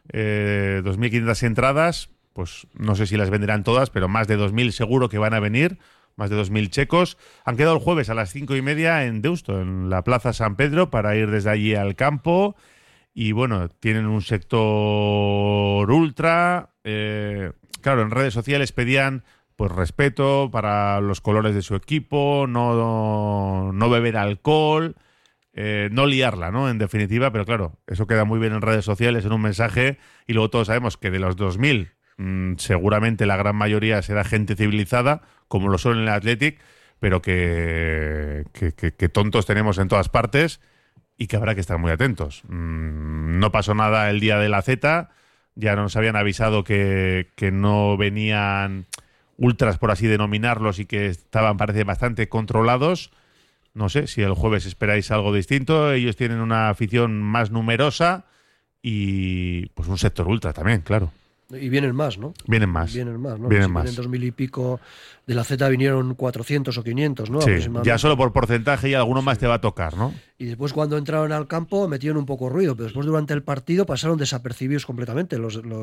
2.500 entradas. Pues no sé si las venderán todas, pero más de 2.000 seguro que van a venir. Más de 2.000 checos. Han quedado el jueves a las 5:30 en Deusto, en la Plaza San Pedro, para ir desde allí al campo. Y bueno, tienen un sector ultra. Claro, en redes sociales pedían pues respeto para los colores de su equipo, no beber alcohol, no liarla, ¿no? En definitiva, pero claro, eso queda muy bien en redes sociales, en un mensaje, y luego todos sabemos que de los 2.000, seguramente la gran mayoría será gente civilizada, como lo son en el Athletic, pero que tontos tenemos en todas partes y que habrá que estar muy atentos. No pasó nada el día de la Z, ya nos habían avisado que no venían ultras, por así denominarlos, y que estaban, parece, bastante controlados. No sé si el jueves esperáis algo distinto. Ellos tienen una afición más numerosa y pues un sector ultra también, claro. Y vienen más, ¿no? Vienen más, ¿no? Vienen si más. Vienen 2.000 y pico. De la Z vinieron 400 o 500, ¿no? Sí, ya solo por porcentaje y alguno más te va a tocar, ¿no? Y después, cuando entraron al campo, metieron un poco ruido, pero después, durante el partido, pasaron desapercibidos completamente los de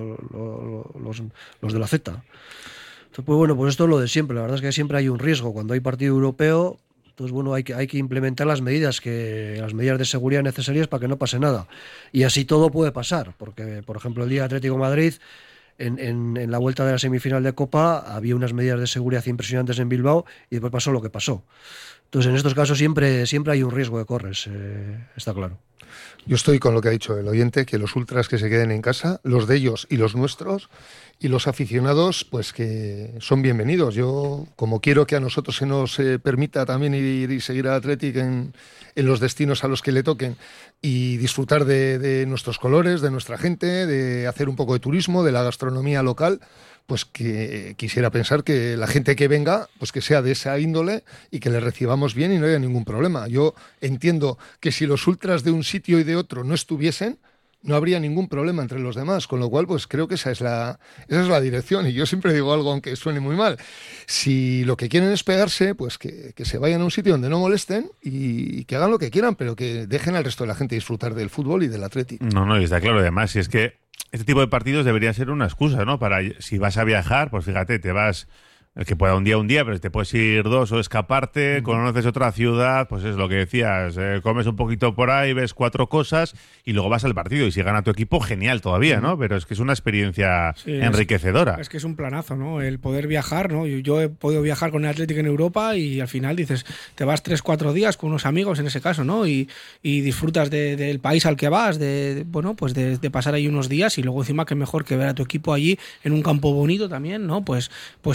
la Z. Entonces, pues bueno, pues esto es lo de siempre. La verdad es que siempre hay un riesgo cuando hay partido europeo. Entonces, bueno, hay que implementar las medidas de seguridad necesarias para que no pase nada. Y así todo puede pasar, porque, por ejemplo, el día de Atlético de Madrid, en la vuelta de la semifinal de Copa, había unas medidas de seguridad impresionantes en Bilbao y después pasó lo que pasó. Entonces, en estos casos siempre hay un riesgo de corres, está claro. Yo estoy con lo que ha dicho el oyente, que los ultras que se queden en casa, los de ellos y los nuestros, y los aficionados, pues que son bienvenidos. Yo, como quiero que a nosotros se nos permita también ir y seguir al Athletic en los destinos a los que le toquen y disfrutar de nuestros colores, de nuestra gente, de hacer un poco de turismo, de la gastronomía local, pues que quisiera pensar que la gente que venga, pues que sea de esa índole y que le recibamos bien y no haya ningún problema. Yo entiendo que si los ultras de un sitio y de otro no estuviesen, no habría ningún problema entre los demás, con lo cual pues creo que esa es la dirección. Y yo siempre digo algo, aunque suene muy mal: si lo que quieren es pegarse, pues que se vayan a un sitio donde no molesten y que hagan lo que quieran, pero que dejen al resto de la gente disfrutar del fútbol y del Athletic. No, y está claro. Además, si es que este tipo de partidos debería ser una excusa, ¿no? Para, si vas a viajar, pues fíjate, te vas, el que pueda un día, pero te puedes ir 2 o escaparte, conoces otra ciudad, pues es lo que decías, comes un poquito por ahí, ves 4 cosas y luego vas al partido, y si gana tu equipo, genial todavía, ¿no? Pero es que es una experiencia enriquecedora. Es que es un planazo, ¿no? El poder viajar, ¿no? Yo he podido viajar con el Athletic en Europa y al final dices, te vas 3-4 días con unos amigos en ese caso, ¿no? Y disfrutas del país al que vas, de pasar ahí unos días, y luego encima que mejor que ver a tu equipo allí en un campo bonito también, ¿no? Pues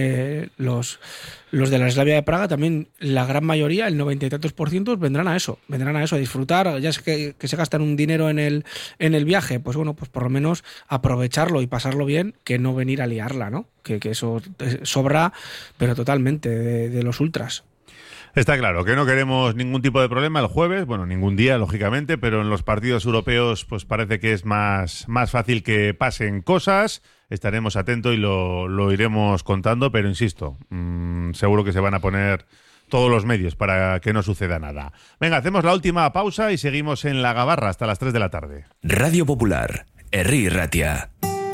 los de la Slavia de Praga también, la gran mayoría, el 90 y tantos %, vendrán a eso, a disfrutar. Ya es que se gastan un dinero en el viaje, pues bueno, pues por lo menos aprovecharlo y pasarlo bien, que no venir a liarla, ¿no? Que eso sobra, pero totalmente, de los ultras. Está claro que no queremos ningún tipo de problema el jueves, bueno, ningún día, lógicamente, pero en los partidos europeos pues parece que es más fácil que pasen cosas. Estaremos atentos y lo iremos contando, pero insisto, seguro que se van a poner todos los medios para que no suceda nada. Venga, hacemos la última pausa y seguimos en La Gabarra hasta las 3 de la tarde. Radio Popular, Herri Ratia.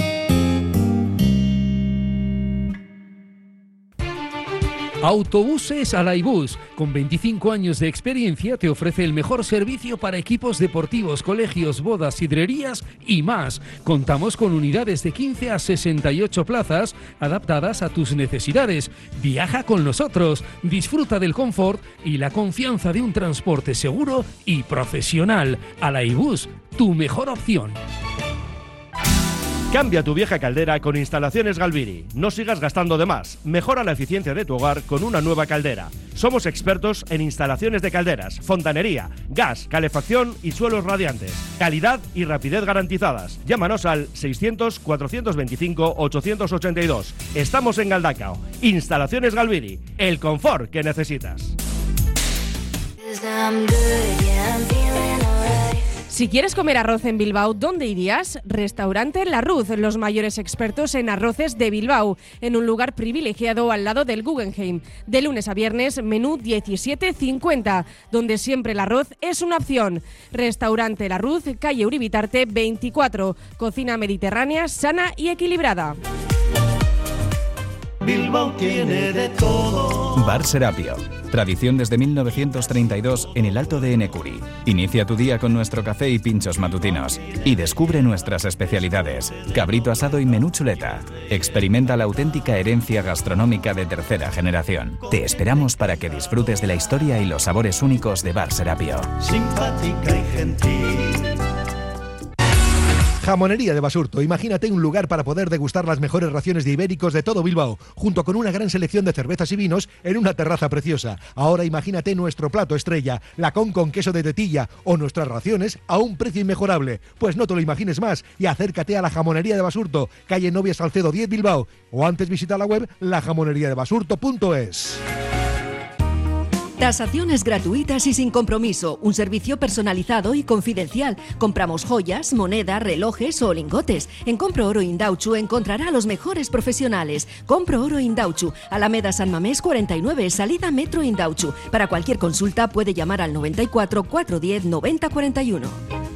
Autobuses Alaibus, con 25 años de experiencia, te ofrece el mejor servicio para equipos deportivos, colegios, bodas, sidrerías y más. Contamos con unidades de 15 a 68 plazas adaptadas a tus necesidades. Viaja con nosotros, disfruta del confort y la confianza de un transporte seguro y profesional. Alaibus, tu mejor opción. Cambia tu vieja caldera con Instalaciones Galviri. No sigas gastando de más. Mejora la eficiencia de tu hogar con una nueva caldera. Somos expertos en instalaciones de calderas, fontanería, gas, calefacción y suelos radiantes. Calidad y rapidez garantizadas. Llámanos al 600-425-882. Estamos en Galdacao. Instalaciones Galviri. El confort que necesitas. Si quieres comer arroz en Bilbao, ¿dónde irías? Restaurante La Ruz, los mayores expertos en arroces de Bilbao, en un lugar privilegiado al lado del Guggenheim. De lunes a viernes, menú 17,50, donde siempre el arroz es una opción. Restaurante La Ruz, calle Uribitarte 24, cocina mediterránea, sana y equilibrada. Bilbao tiene de todo. Bar Serapio. Tradición desde 1932 en el Alto de Enecuri. Inicia tu día con nuestro café y pinchos matutinos. Y descubre nuestras especialidades. Cabrito asado y menú chuleta. Experimenta la auténtica herencia gastronómica de tercera generación. Te esperamos para que disfrutes de la historia y los sabores únicos de Bar Serapio. Simpática y gentil. Jamonería de Basurto. Imagínate un lugar para poder degustar las mejores raciones de ibéricos de todo Bilbao, junto con una gran selección de cervezas y vinos en una terraza preciosa. Ahora imagínate nuestro plato estrella, la con queso de tetilla, o nuestras raciones a un precio inmejorable. Pues no te lo imagines más y acércate a la Jamonería de Basurto, calle Novia Salcedo 10 Bilbao, o antes visita la web lajamoneriadebasurto.es. Tasaciones gratuitas y sin compromiso. Un servicio personalizado y confidencial. Compramos joyas, moneda, relojes o lingotes. En Compro Oro Indauchu encontrará a los mejores profesionales. Compro Oro Indauchu, Alameda San Mamés 49, salida Metro Indauchu. Para cualquier consulta puede llamar al 94 410 90 41.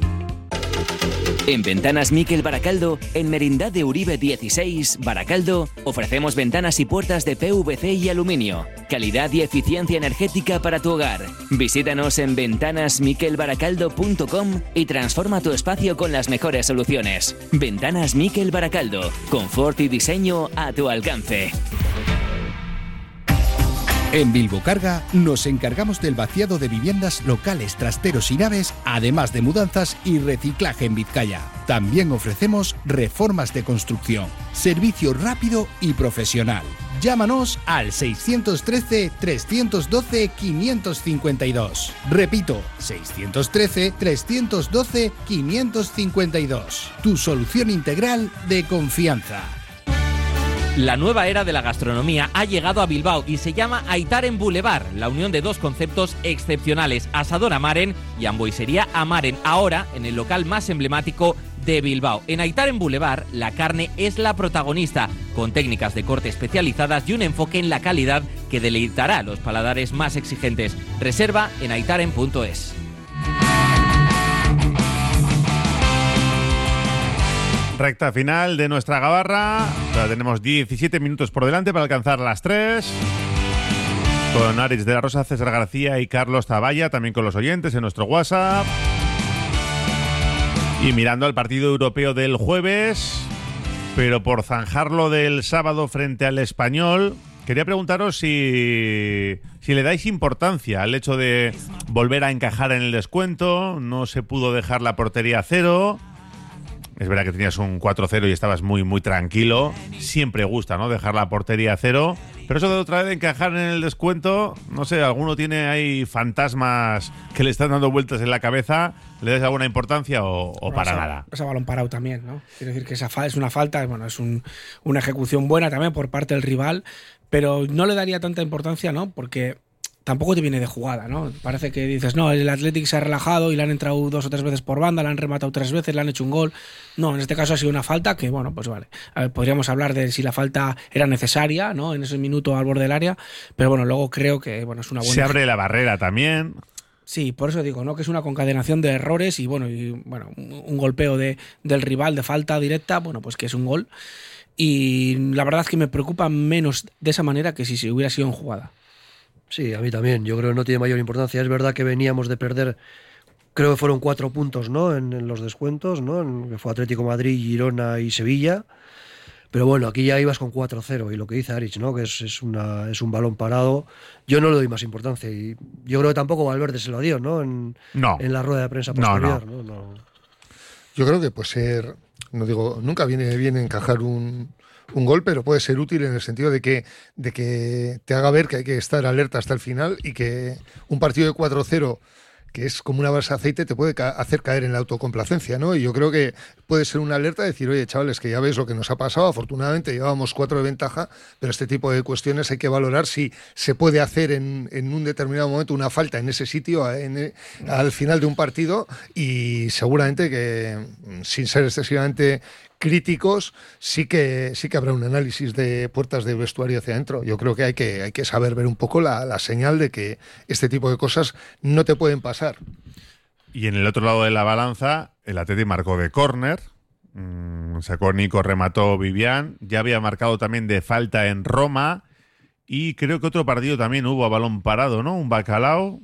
En Ventanas Miquel Baracaldo, en Merindad de Uribe 16, Baracaldo, ofrecemos ventanas y puertas de PVC y aluminio. Calidad y eficiencia energética para tu hogar. Visítanos en ventanasmiquelbaracaldo.com y transforma tu espacio con las mejores soluciones. Ventanas Miquel Baracaldo, confort y diseño a tu alcance. En Bilbocarga nos encargamos del vaciado de viviendas, locales, trasteros y naves, además de mudanzas y reciclaje en Vizcaya. También ofrecemos reformas de construcción, servicio rápido y profesional. Llámanos al 613-312-552. Repito, 613-312-552. Tu solución integral de confianza. La nueva era de la gastronomía ha llegado a Bilbao y se llama Aitaren Boulevard, la unión de dos conceptos excepcionales, Asador Amaren y Hamburguesería Amaren, ahora en el local más emblemático de Bilbao. En Aitaren Boulevard, la carne es la protagonista, con técnicas de corte especializadas y un enfoque en la calidad que deleitará a los paladares más exigentes. Reserva en aitaren.es. Recta final de nuestra gabarra. Ya tenemos 17 minutos por delante para alcanzar las 3. Con Aritz de la Rosa, César García y Carlos Zavalla, también con los oyentes en nuestro WhatsApp. Y mirando al partido europeo del jueves, pero por zanjarlo del sábado frente al Español, quería preguntaros si le dais importancia al hecho de volver a encajar en el descuento. No se pudo dejar la portería a cero. Es verdad que tenías un 4-0 y estabas muy, muy tranquilo. Siempre gusta, ¿no? Dejar la portería a cero. Pero eso de otra vez encajar en el descuento, no sé, alguno tiene ahí fantasmas que le están dando vueltas en la cabeza. ¿Le das alguna importancia o para nada? Es a balón parado también, ¿no? Quiero decir que esa es una falta, bueno, es una ejecución buena también por parte del rival, pero no le daría tanta importancia, ¿no? Porque tampoco te viene de jugada, ¿no? Parece que dices, no, el Athletic se ha relajado y le han entrado 2 o 3 veces por banda, le han rematado 3 veces, le han hecho un gol. No, en este caso ha sido una falta que, bueno, pues vale. A ver, podríamos hablar de si la falta era necesaria, ¿no? En ese minuto al borde del área, pero bueno, luego creo que, bueno, es una buena... Se abre la barrera también. Sí, por eso digo, ¿no? Que es una concadenación de errores y un golpeo del rival de falta directa, bueno, pues que es un gol. Y la verdad es que me preocupa menos de esa manera que si hubiera sido en jugada. Sí, a mí también. Yo creo que no tiene mayor importancia. Es verdad que veníamos de perder, creo que fueron 4 puntos, ¿no? En los descuentos, ¿no? Que fue Atlético Madrid, Girona y Sevilla. Pero bueno, aquí ya ibas con 4-0 y lo que dice Aritz, ¿no? Que es un balón parado. Yo no le doy más importancia y yo creo que tampoco Valverde se lo dio, ¿no? En la rueda de prensa posterior. No. Yo creo que puede ser, no digo, nunca viene bien encajar un gol, pero puede ser útil en el sentido de que te haga ver que hay que estar alerta hasta el final y que un partido de 4-0, que es como una balsa de aceite, te puede hacer caer en la autocomplacencia, ¿no? Y yo creo que puede ser una alerta de decir, oye, chavales, que ya ves lo que nos ha pasado, afortunadamente llevábamos 4 de ventaja, pero este tipo de cuestiones hay que valorar si se puede hacer en un determinado momento una falta en ese sitio al final de un partido, y seguramente que, sin ser excesivamente críticos, sí que habrá un análisis de puertas de vestuario hacia adentro. Yo creo que hay que saber ver un poco la señal de que este tipo de cosas no te pueden pasar. Y en el otro lado de la balanza, el Atleti marcó de córner, sacó Nico, remató Vivian, ya había marcado también de falta en Roma, y creo que otro partido también hubo a balón parado, ¿no? Un Bacalao,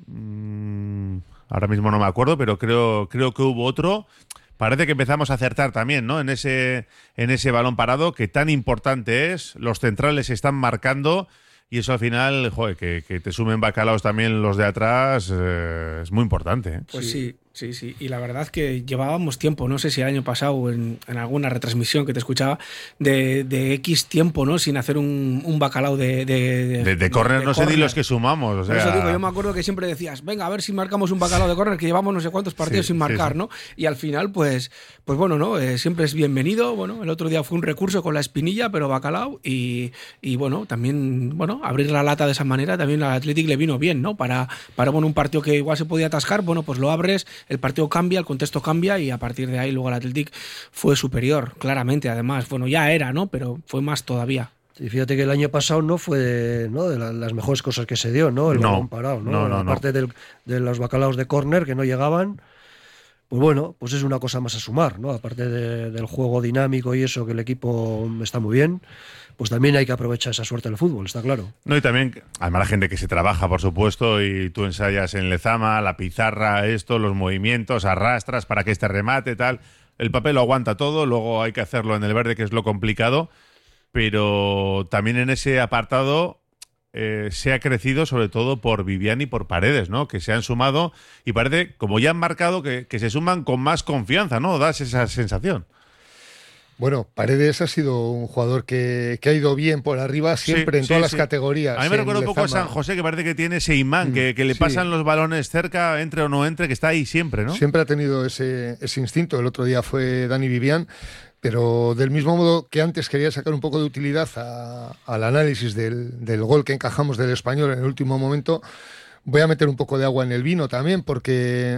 ahora mismo no me acuerdo, pero creo que hubo otro. Parece que empezamos a acertar también, ¿no? En ese balón parado, que tan importante es. Los centrales están marcando y eso al final, joder, que te sumen bacalaos también los de atrás, es muy importante, ¿eh? Pues sí. Y la verdad que llevábamos tiempo, no sé si el año pasado en alguna retransmisión que te escuchaba, de X tiempo, ¿no? Sin hacer un bacalao de córner, no sé ni los que sumamos. O sea... Por eso digo, yo me acuerdo que siempre decías, venga, a ver si marcamos un bacalao de córner, que llevamos no sé cuántos partidos sin marcar, ¿no? Y al final, pues bueno, ¿no? Siempre es bienvenido. Bueno, el otro día fue un recurso con la espinilla, pero bacalao. Y bueno, también, bueno, abrir la lata de esa manera también al Athletic le vino bien, ¿no? Para un partido que igual se podía atascar, bueno, pues lo abres, el partido cambia, el contexto cambia y a partir de ahí luego el Athletic fue superior, claramente, además. Bueno, ya era, ¿no? Pero fue más todavía. Sí, fíjate que el año pasado no fue de las mejores cosas que se dio, ¿no? El balón parado, ¿no? Aparte de los bacalaos de córner que no llegaban, pues bueno, pues es una cosa más a sumar, ¿no? Aparte del juego dinámico y eso, que el equipo está muy bien, pues también hay que aprovechar esa suerte del fútbol, está claro. No, y también, además la gente que se trabaja, por supuesto, y tú ensayas en Lezama, la pizarra, los movimientos, arrastras para que este remate, tal. El papel lo aguanta todo, luego hay que hacerlo en el verde, que es lo complicado, pero también en ese apartado se ha crecido sobre todo por Vivian y por Paredes, ¿no? Que se han sumado y parece, como ya han marcado, que se suman con más confianza, ¿no? Das esa sensación. Bueno, Paredes ha sido un jugador que ha ido bien por arriba siempre en todas las categorías. A mí me recuerda un poco a San José, que parece que tiene ese imán, que le pasan los balones cerca, entre o no entre, que está ahí siempre, ¿no? Siempre ha tenido ese instinto. El otro día fue Dani Vivian, pero del mismo modo que antes quería sacar un poco de utilidad al análisis del gol que encajamos del Español en el último momento, voy a meter un poco de agua en el vino también, porque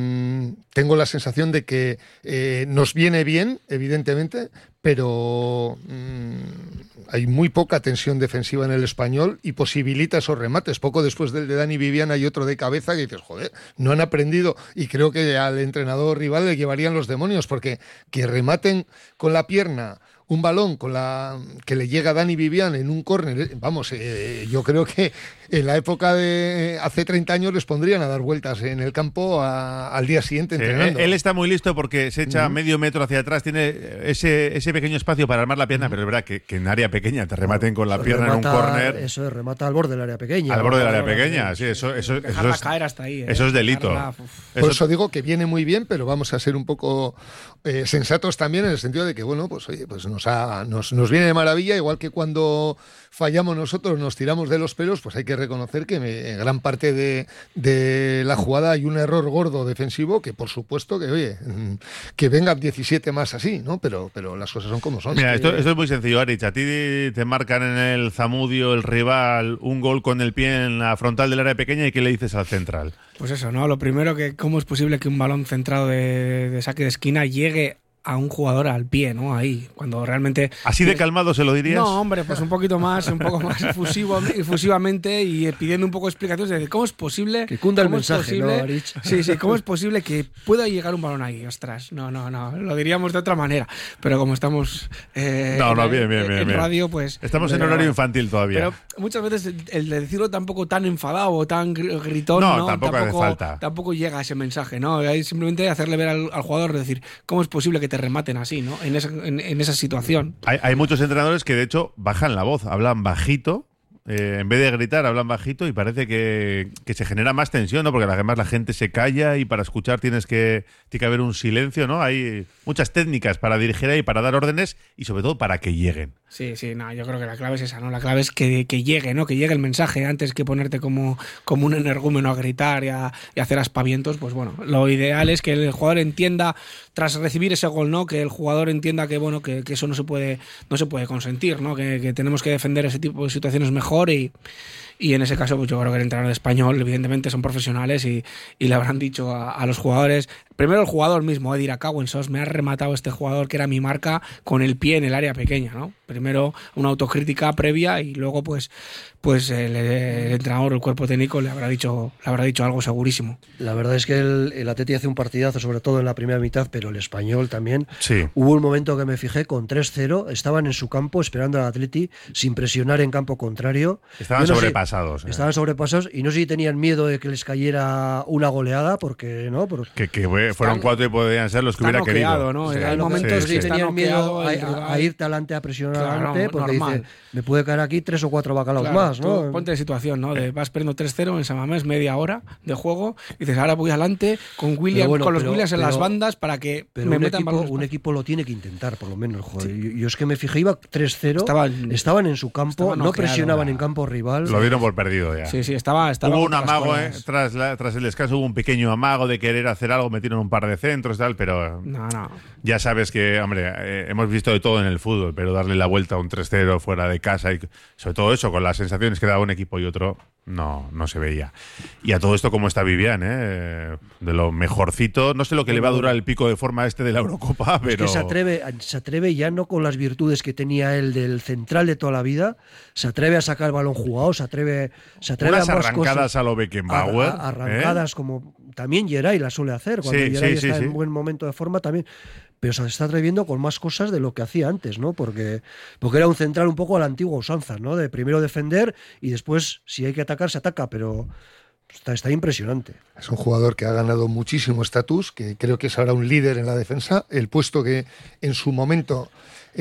tengo la sensación de que nos viene bien, evidentemente, pero hay muy poca tensión defensiva en el Español y posibilita esos remates. Poco después del de Dani Vivian hay otro de cabeza que dices, joder, no han aprendido, y creo que al entrenador rival le llevarían los demonios, porque que rematen con la pierna un balón que le llega a Dani Vivian en un córner, vamos, yo creo que en la época de hace 30 años les pondrían a dar vueltas en el campo al día siguiente entrenando. Él está muy listo porque se echa medio metro hacia atrás, tiene ese pequeño espacio para armar la pierna, pero es verdad que en área pequeña te rematen con la pierna en un córner. Eso es, remata al borde del área pequeña. Al borde del área pequeña, sí, eso dejarla es caer hasta ahí. Eso es delito. Por eso digo que viene muy bien, pero vamos a ser un poco sensatos también en el sentido de que, bueno, pues oye, pues nos viene de maravilla, igual que cuando fallamos nosotros, nos tiramos de los pelos, pues hay que reconocer que en gran parte de la jugada hay un error gordo defensivo que, por supuesto, que oye, que vengan 17 más así, ¿no? Pero las cosas son como son. Mira, esto es muy sencillo, Arich. A ti te marcan en el Zamudio, el rival, un gol con el pie en la frontal del área pequeña, ¿y qué le dices al central? Pues eso, ¿no? Lo primero, que cómo es posible que un balón centrado de saque de esquina llegue a un jugador al pie, ¿no? Ahí, cuando realmente... ¿Así de calmado se lo dirías? No, hombre, pues un poco más efusivamente y pidiendo un poco de explicaciones de cómo es posible... Que cunda el mensaje, ¿no, Arich? Sí, cómo es posible que pueda llegar un balón ahí, ostras. No, lo diríamos de otra manera, pero como estamos bien, en radio, pues... Estamos en horario infantil todavía. Pero muchas veces el de decirlo tampoco tan enfadado o tan gritón, no, tampoco hace falta. Tampoco llega ese mensaje, ¿no? Hay simplemente hacerle ver al jugador, decir, ¿cómo es posible que te rematen así, ¿no? En esa situación. Hay muchos entrenadores que de hecho bajan la voz, hablan bajito, en vez de gritar hablan bajito y parece que se genera más tensión, ¿no? Porque además la gente se calla y para escuchar tiene que haber un silencio, ¿no? Hay muchas técnicas para dirigir ahí, para dar órdenes y sobre todo para que lleguen. Sí, no, yo creo que la clave es esa, ¿no? La clave es que llegue, ¿no? Que llegue el mensaje antes que ponerte como un energúmeno a gritar y a hacer aspavientos. Pues bueno, lo ideal es que el jugador entienda, tras recibir ese gol, ¿no? Que el jugador entienda que bueno, que eso no se puede consentir, ¿no? Que tenemos que defender ese tipo de situaciones mejor y en ese caso pues yo creo que el entrenador español evidentemente son profesionales y le habrán dicho a los jugadores, primero el jugador mismo, dirá, cago en sos, me ha rematado este jugador que era mi marca con el pie en el área pequeña, ¿no? Primero una autocrítica previa y luego pues el entrenador, el cuerpo técnico le habrá dicho algo segurísimo. La verdad es que el Atleti hace un partidazo, sobre todo en la primera mitad, pero el Español también. Sí. Hubo un momento que me fijé, con 3-0, estaban en su campo esperando al Atleti sin presionar en campo contrario. Estaban sobrepasados. Estaban sobrepasados y no sé si tenían miedo de que les cayera una goleada, porque no. Que fueron 4 y podrían ser los que hubiera querido. ¿no? Sí, hay momentos que tenían miedo a irte adelante a presionar adelante, porque dice, me puede caer aquí 3 o 4 bacalaos más, ¿no? Ponte de situación, ¿no? Vas perdiendo 3-0 en San Mamés, media hora de juego, y dices, ahora voy adelante con William, con los Williams en las bandas para que me metan balones. Un equipo lo tiene que intentar, por lo menos, joder. Sí. Yo es que me fijé, iba 3-0, estaban en su campo, no presionaban en campo rival. Lo dieron por perdido ya. Sí, estaba hubo un amago, tras el descanso hubo un pequeño amago de querer hacer algo, metieron un par de centros y tal, pero ya sabes que, hombre, hemos visto de todo en el fútbol, pero darle la vuelta a un 3-0 fuera de casa y sobre todo eso, con las sensaciones que daba un equipo y otro, no se veía. Y a todo esto, ¿cómo está Vivian? De lo mejorcito. No sé lo que le va a durar el pico de forma de la Eurocopa, pero... Es que se atreve ya no con las virtudes que tenía él del central de toda la vida, se atreve a sacar el balón jugado, se atreve unas a más arrancadas cosas, a lo Beckenbauer. Arrancadas como también Geray la suele hacer, cuando Geray está en buen momento de forma también. Pero se está atreviendo con más cosas de lo que hacía antes, ¿no? Porque era un central un poco a la antigua usanza, ¿no? De primero defender y después, si hay que atacar, se ataca, pero está impresionante. Es un jugador que ha ganado muchísimo estatus, que creo que es ahora un líder en la defensa. El puesto que en su momento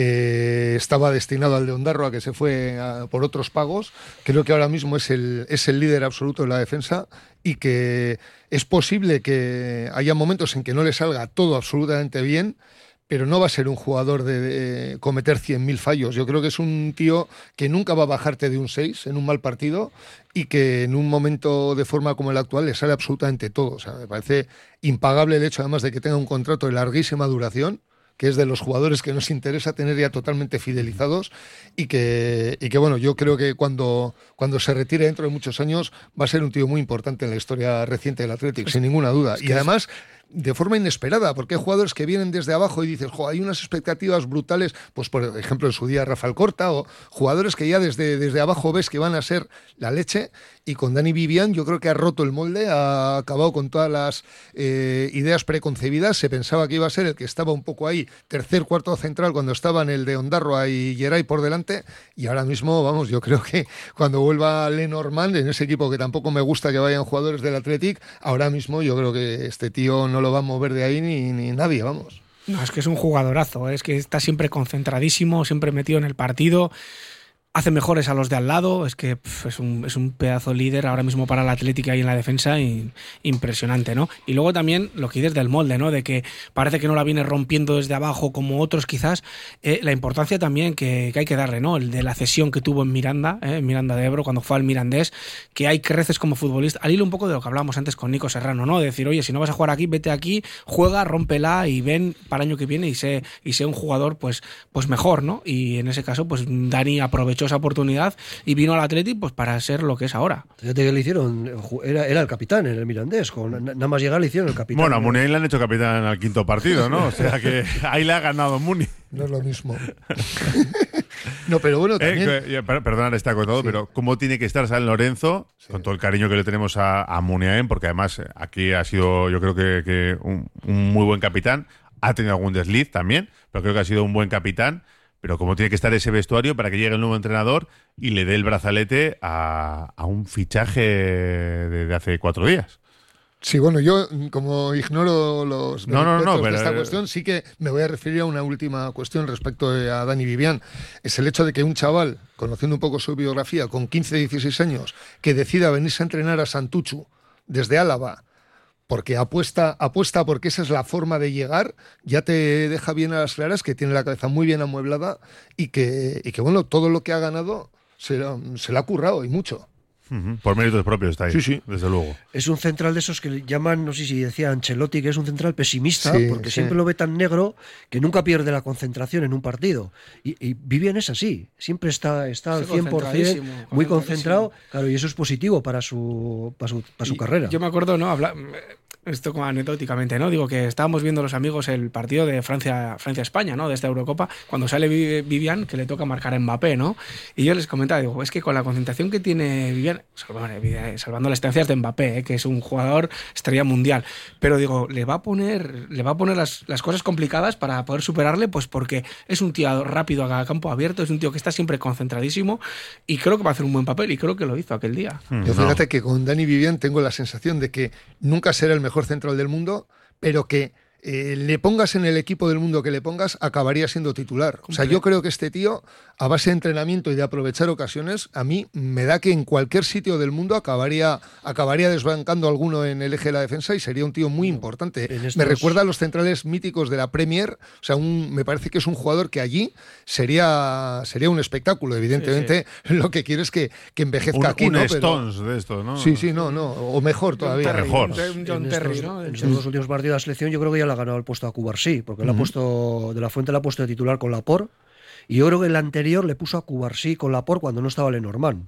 estaba destinado al de Ondarroa, que se fue por otros pagos, creo que ahora mismo es el líder absoluto de la defensa y que es posible que haya momentos en que no le salga todo absolutamente bien, pero no va a ser un jugador de cometer 100.000 fallos. Yo creo que es un tío que nunca va a bajarte de un 6 en un mal partido y que en un momento de forma como el actual le sale absolutamente todo. O sea, me parece impagable el hecho además de que tenga un contrato de larguísima duración, que es de los jugadores que nos interesa tener ya totalmente fidelizados y que bueno, yo creo que cuando se retire dentro de muchos años va a ser un tío muy importante en la historia reciente del Athletic, sin ninguna duda. Y además de forma inesperada, porque hay jugadores que vienen desde abajo y dices, hay unas expectativas brutales, pues por ejemplo en su día Rafael Corta, o jugadores que ya desde abajo ves que van a ser la leche y con Dani Vivian yo creo que ha roto el molde, ha acabado con todas las ideas preconcebidas. Se pensaba que iba a ser el que estaba un poco ahí, tercer, cuarto central, cuando estaban el de Ondarroa y Geray por delante, y ahora mismo, vamos, yo creo que cuando vuelva Lenormand, en ese equipo que tampoco me gusta que vayan jugadores del Athletic, ahora mismo yo creo que este tío no lo va a mover de ahí ni nadie, vamos. No, es que es un jugadorazo, es que está siempre concentradísimo, siempre metido en el partido. Hace mejores a los de al lado, es que es un pedazo líder ahora mismo para la Atlética ahí en la defensa, impresionante, ¿no? Y luego también lo que dices del molde, ¿no? De que parece que no la viene rompiendo desde abajo como otros quizás, la importancia también que hay que darle, ¿no? El de la cesión que tuvo en Miranda de Ebro, cuando fue al Mirandés, que hay creces como futbolista, al hilo un poco de lo que hablábamos antes con Nico Serrano, ¿no? De decir, oye, si no vas a jugar aquí, vete aquí, juega, rómpela y ven para el año que viene y sé un jugador pues mejor, ¿no? Y en ese caso, pues Dani aprovechó esa oportunidad y vino al Athletic pues para ser lo que es ahora. Fíjate que le hicieron, era el capitán en el Mirandés, nada más llegar le hicieron el capitán. Bueno, a Muniain le han hecho capitán al quinto partido, ¿no? O sea que ahí le ha ganado Muni. No es lo mismo. No, pero bueno, también... Perdonad, está acotado, sí. Pero ¿cómo tiene que estar San Lorenzo? Sí. Con todo el cariño que le tenemos a Muniain, porque además aquí ha sido, yo creo que un muy buen capitán. Ha tenido algún desliz también, pero creo que ha sido un buen capitán. Pero cómo tiene que estar ese vestuario para que llegue el nuevo entrenador y le dé el brazalete a un fichaje de hace 4 días. Sí, bueno, yo como ignoro los pero de esta cuestión, sí que me voy a referir a una última cuestión respecto a Dani Vivian. Es el hecho de que un chaval, conociendo un poco su biografía, con 15, 16 años, que decida venirse a entrenar a Santuchu desde Álava, porque apuesta porque esa es la forma de llegar, ya te deja bien a las claras que tiene la cabeza muy bien amueblada y que bueno, todo lo que ha ganado se la ha currado y mucho. Por méritos propios está ahí, sí. Desde luego. Es un central de esos que le llaman, no sé si decía Ancelotti, que es un central pesimista, sí, porque sí. siempre lo ve tan negro que nunca pierde la concentración en un partido. Y Vivian es así, siempre está al 100%, muy concentrado, claro, y eso es positivo para su carrera. Yo me acuerdo, ¿no? Esto como anecdóticamente, ¿no? Digo que estábamos viendo los amigos el partido de Francia-España, ¿no? De esta Eurocopa, cuando sale Vivian, que le toca marcar a Mbappé, ¿no? Y yo les comentaba, digo, es que con la concentración que tiene Vivian, salvando las distancias de Mbappé, que es un jugador estrella mundial, pero digo, le va a poner las cosas complicadas para poder superarle, pues porque es un tío rápido a campo abierto, es un tío que está siempre concentradísimo y creo que va a hacer un buen papel y creo que lo hizo aquel día. Yo fíjate que con Dani Vivian tengo la sensación de que nunca será el mejor central del mundo, pero que le pongas en el equipo del mundo que le pongas, acabaría siendo titular. O sea, yo creo que este tío, a base de entrenamiento y de aprovechar ocasiones, a mí me da que en cualquier sitio del mundo acabaría desbancando alguno en el eje de la defensa y sería un tío muy importante. Me recuerda a los centrales míticos de la Premier, o sea, me parece que es un jugador que allí sería un espectáculo. Evidentemente, sí. Lo que quiero es que envejezca aquí, ¿no? Stones de esto, ¿no? Sí, no, o mejor todavía. Mejor. John Terry, ¿no? En estos 2 últimos partidos de la selección yo creo que ya le ha ganado el puesto a Cubarsí, porque le ha puesto de la Fuente le ha puesto de titular con Laporte, y yo creo que el anterior le puso a Cubarsí con Laporte cuando no estaba Lenormand.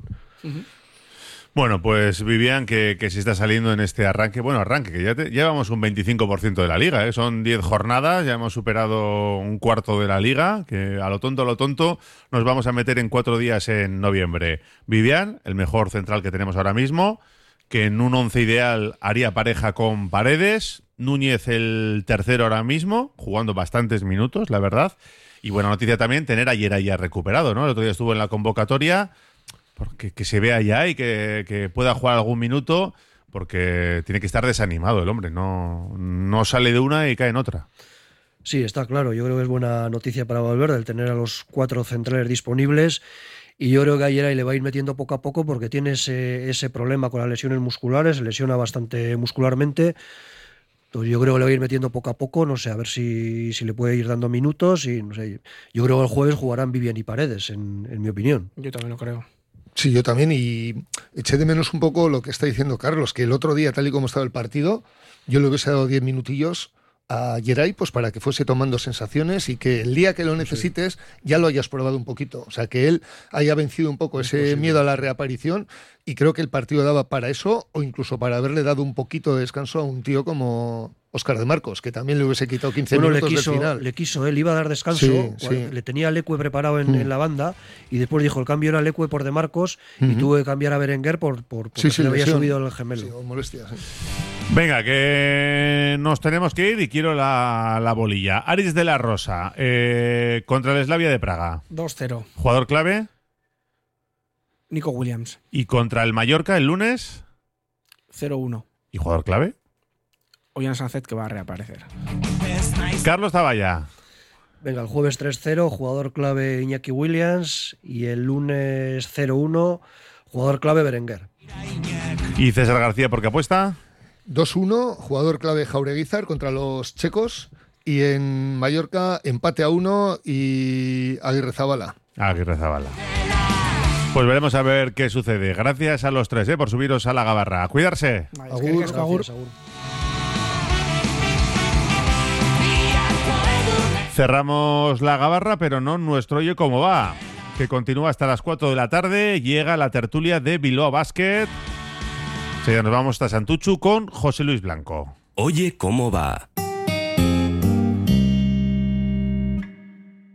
Bueno, pues Vivian, que se está saliendo en este arranque, que ya llevamos un 25% de la liga, ¿eh? Son 10 jornadas, ya hemos superado un cuarto de la liga, que a lo tonto nos vamos a meter en 4 días en noviembre. Vivian, el mejor central que tenemos ahora mismo, que en un 11 ideal haría pareja con Paredes. Núñez el tercero ahora mismo, jugando bastantes minutos, la verdad. Y buena noticia también tener a Geray ya recuperado, ¿no? El otro día estuvo en la convocatoria, porque que se vea ya y que pueda jugar algún minuto, porque tiene que estar desanimado el hombre, no sale de una y cae en otra. Sí, está claro. Yo creo que es buena noticia para Valverde el tener a los 4 centrales disponibles. Y yo creo que a Geray le va a ir metiendo poco a poco porque tiene ese problema con las lesiones musculares, se lesiona bastante muscularmente. Entonces yo creo que le va a ir metiendo poco a poco, no sé, a ver si le puede ir dando minutos y no sé. Yo creo que el jueves jugarán Vivian y Paredes, en mi opinión. Yo también lo creo. Sí, yo también, y eché de menos un poco lo que está diciendo Carlos, que el otro día, tal y como estaba el partido, yo le hubiese dado 10 minutillos a Geray, pues para que fuese tomando sensaciones y que el día que lo necesites ya lo hayas probado un poquito. O sea, que él haya vencido un poco ese miedo a la reaparición, y creo que el partido daba para eso, o incluso para haberle dado un poquito de descanso a un tío como Óscar de Marcos, que también le hubiese quitado 15 minutos del final. Le quiso, él iba a dar descanso, le tenía a Leque preparado en la banda, y después dijo, el cambio era Leque por de Marcos, y tuvo que cambiar a Berenguer porque se le había subido el gemelo. Sí, molestia, sí. Venga, que nos tenemos que ir y quiero la bolilla. Aris de la Rosa, contra el Slavia de Praga. 2-0. ¿Jugador clave? Nico Williams. ¿Y contra el Mallorca el lunes? 0-1. ¿Y jugador clave? Ollán Sánchez, que va a reaparecer. Carlos Zavalla. Venga, el jueves 3-0, jugador clave Iñaki Williams, y el lunes 0-1, jugador clave Berenguer. ¿Y César García por qué apuesta? 2-1, jugador clave Jaureguizar contra los checos, y en Mallorca empate a 1 y Aguirrezabala. Pues veremos a ver qué sucede. Gracias a los tres por subiros a la gabarra. A cuidarse. Agur. Cerramos la gabarra, pero no nuestro Oye Cómo Va, que continúa hasta las 4 de la tarde. Llega la tertulia de Bilbao Basket. Nos vamos hasta Santuchu con José Luis Blanco. Oye Cómo Va.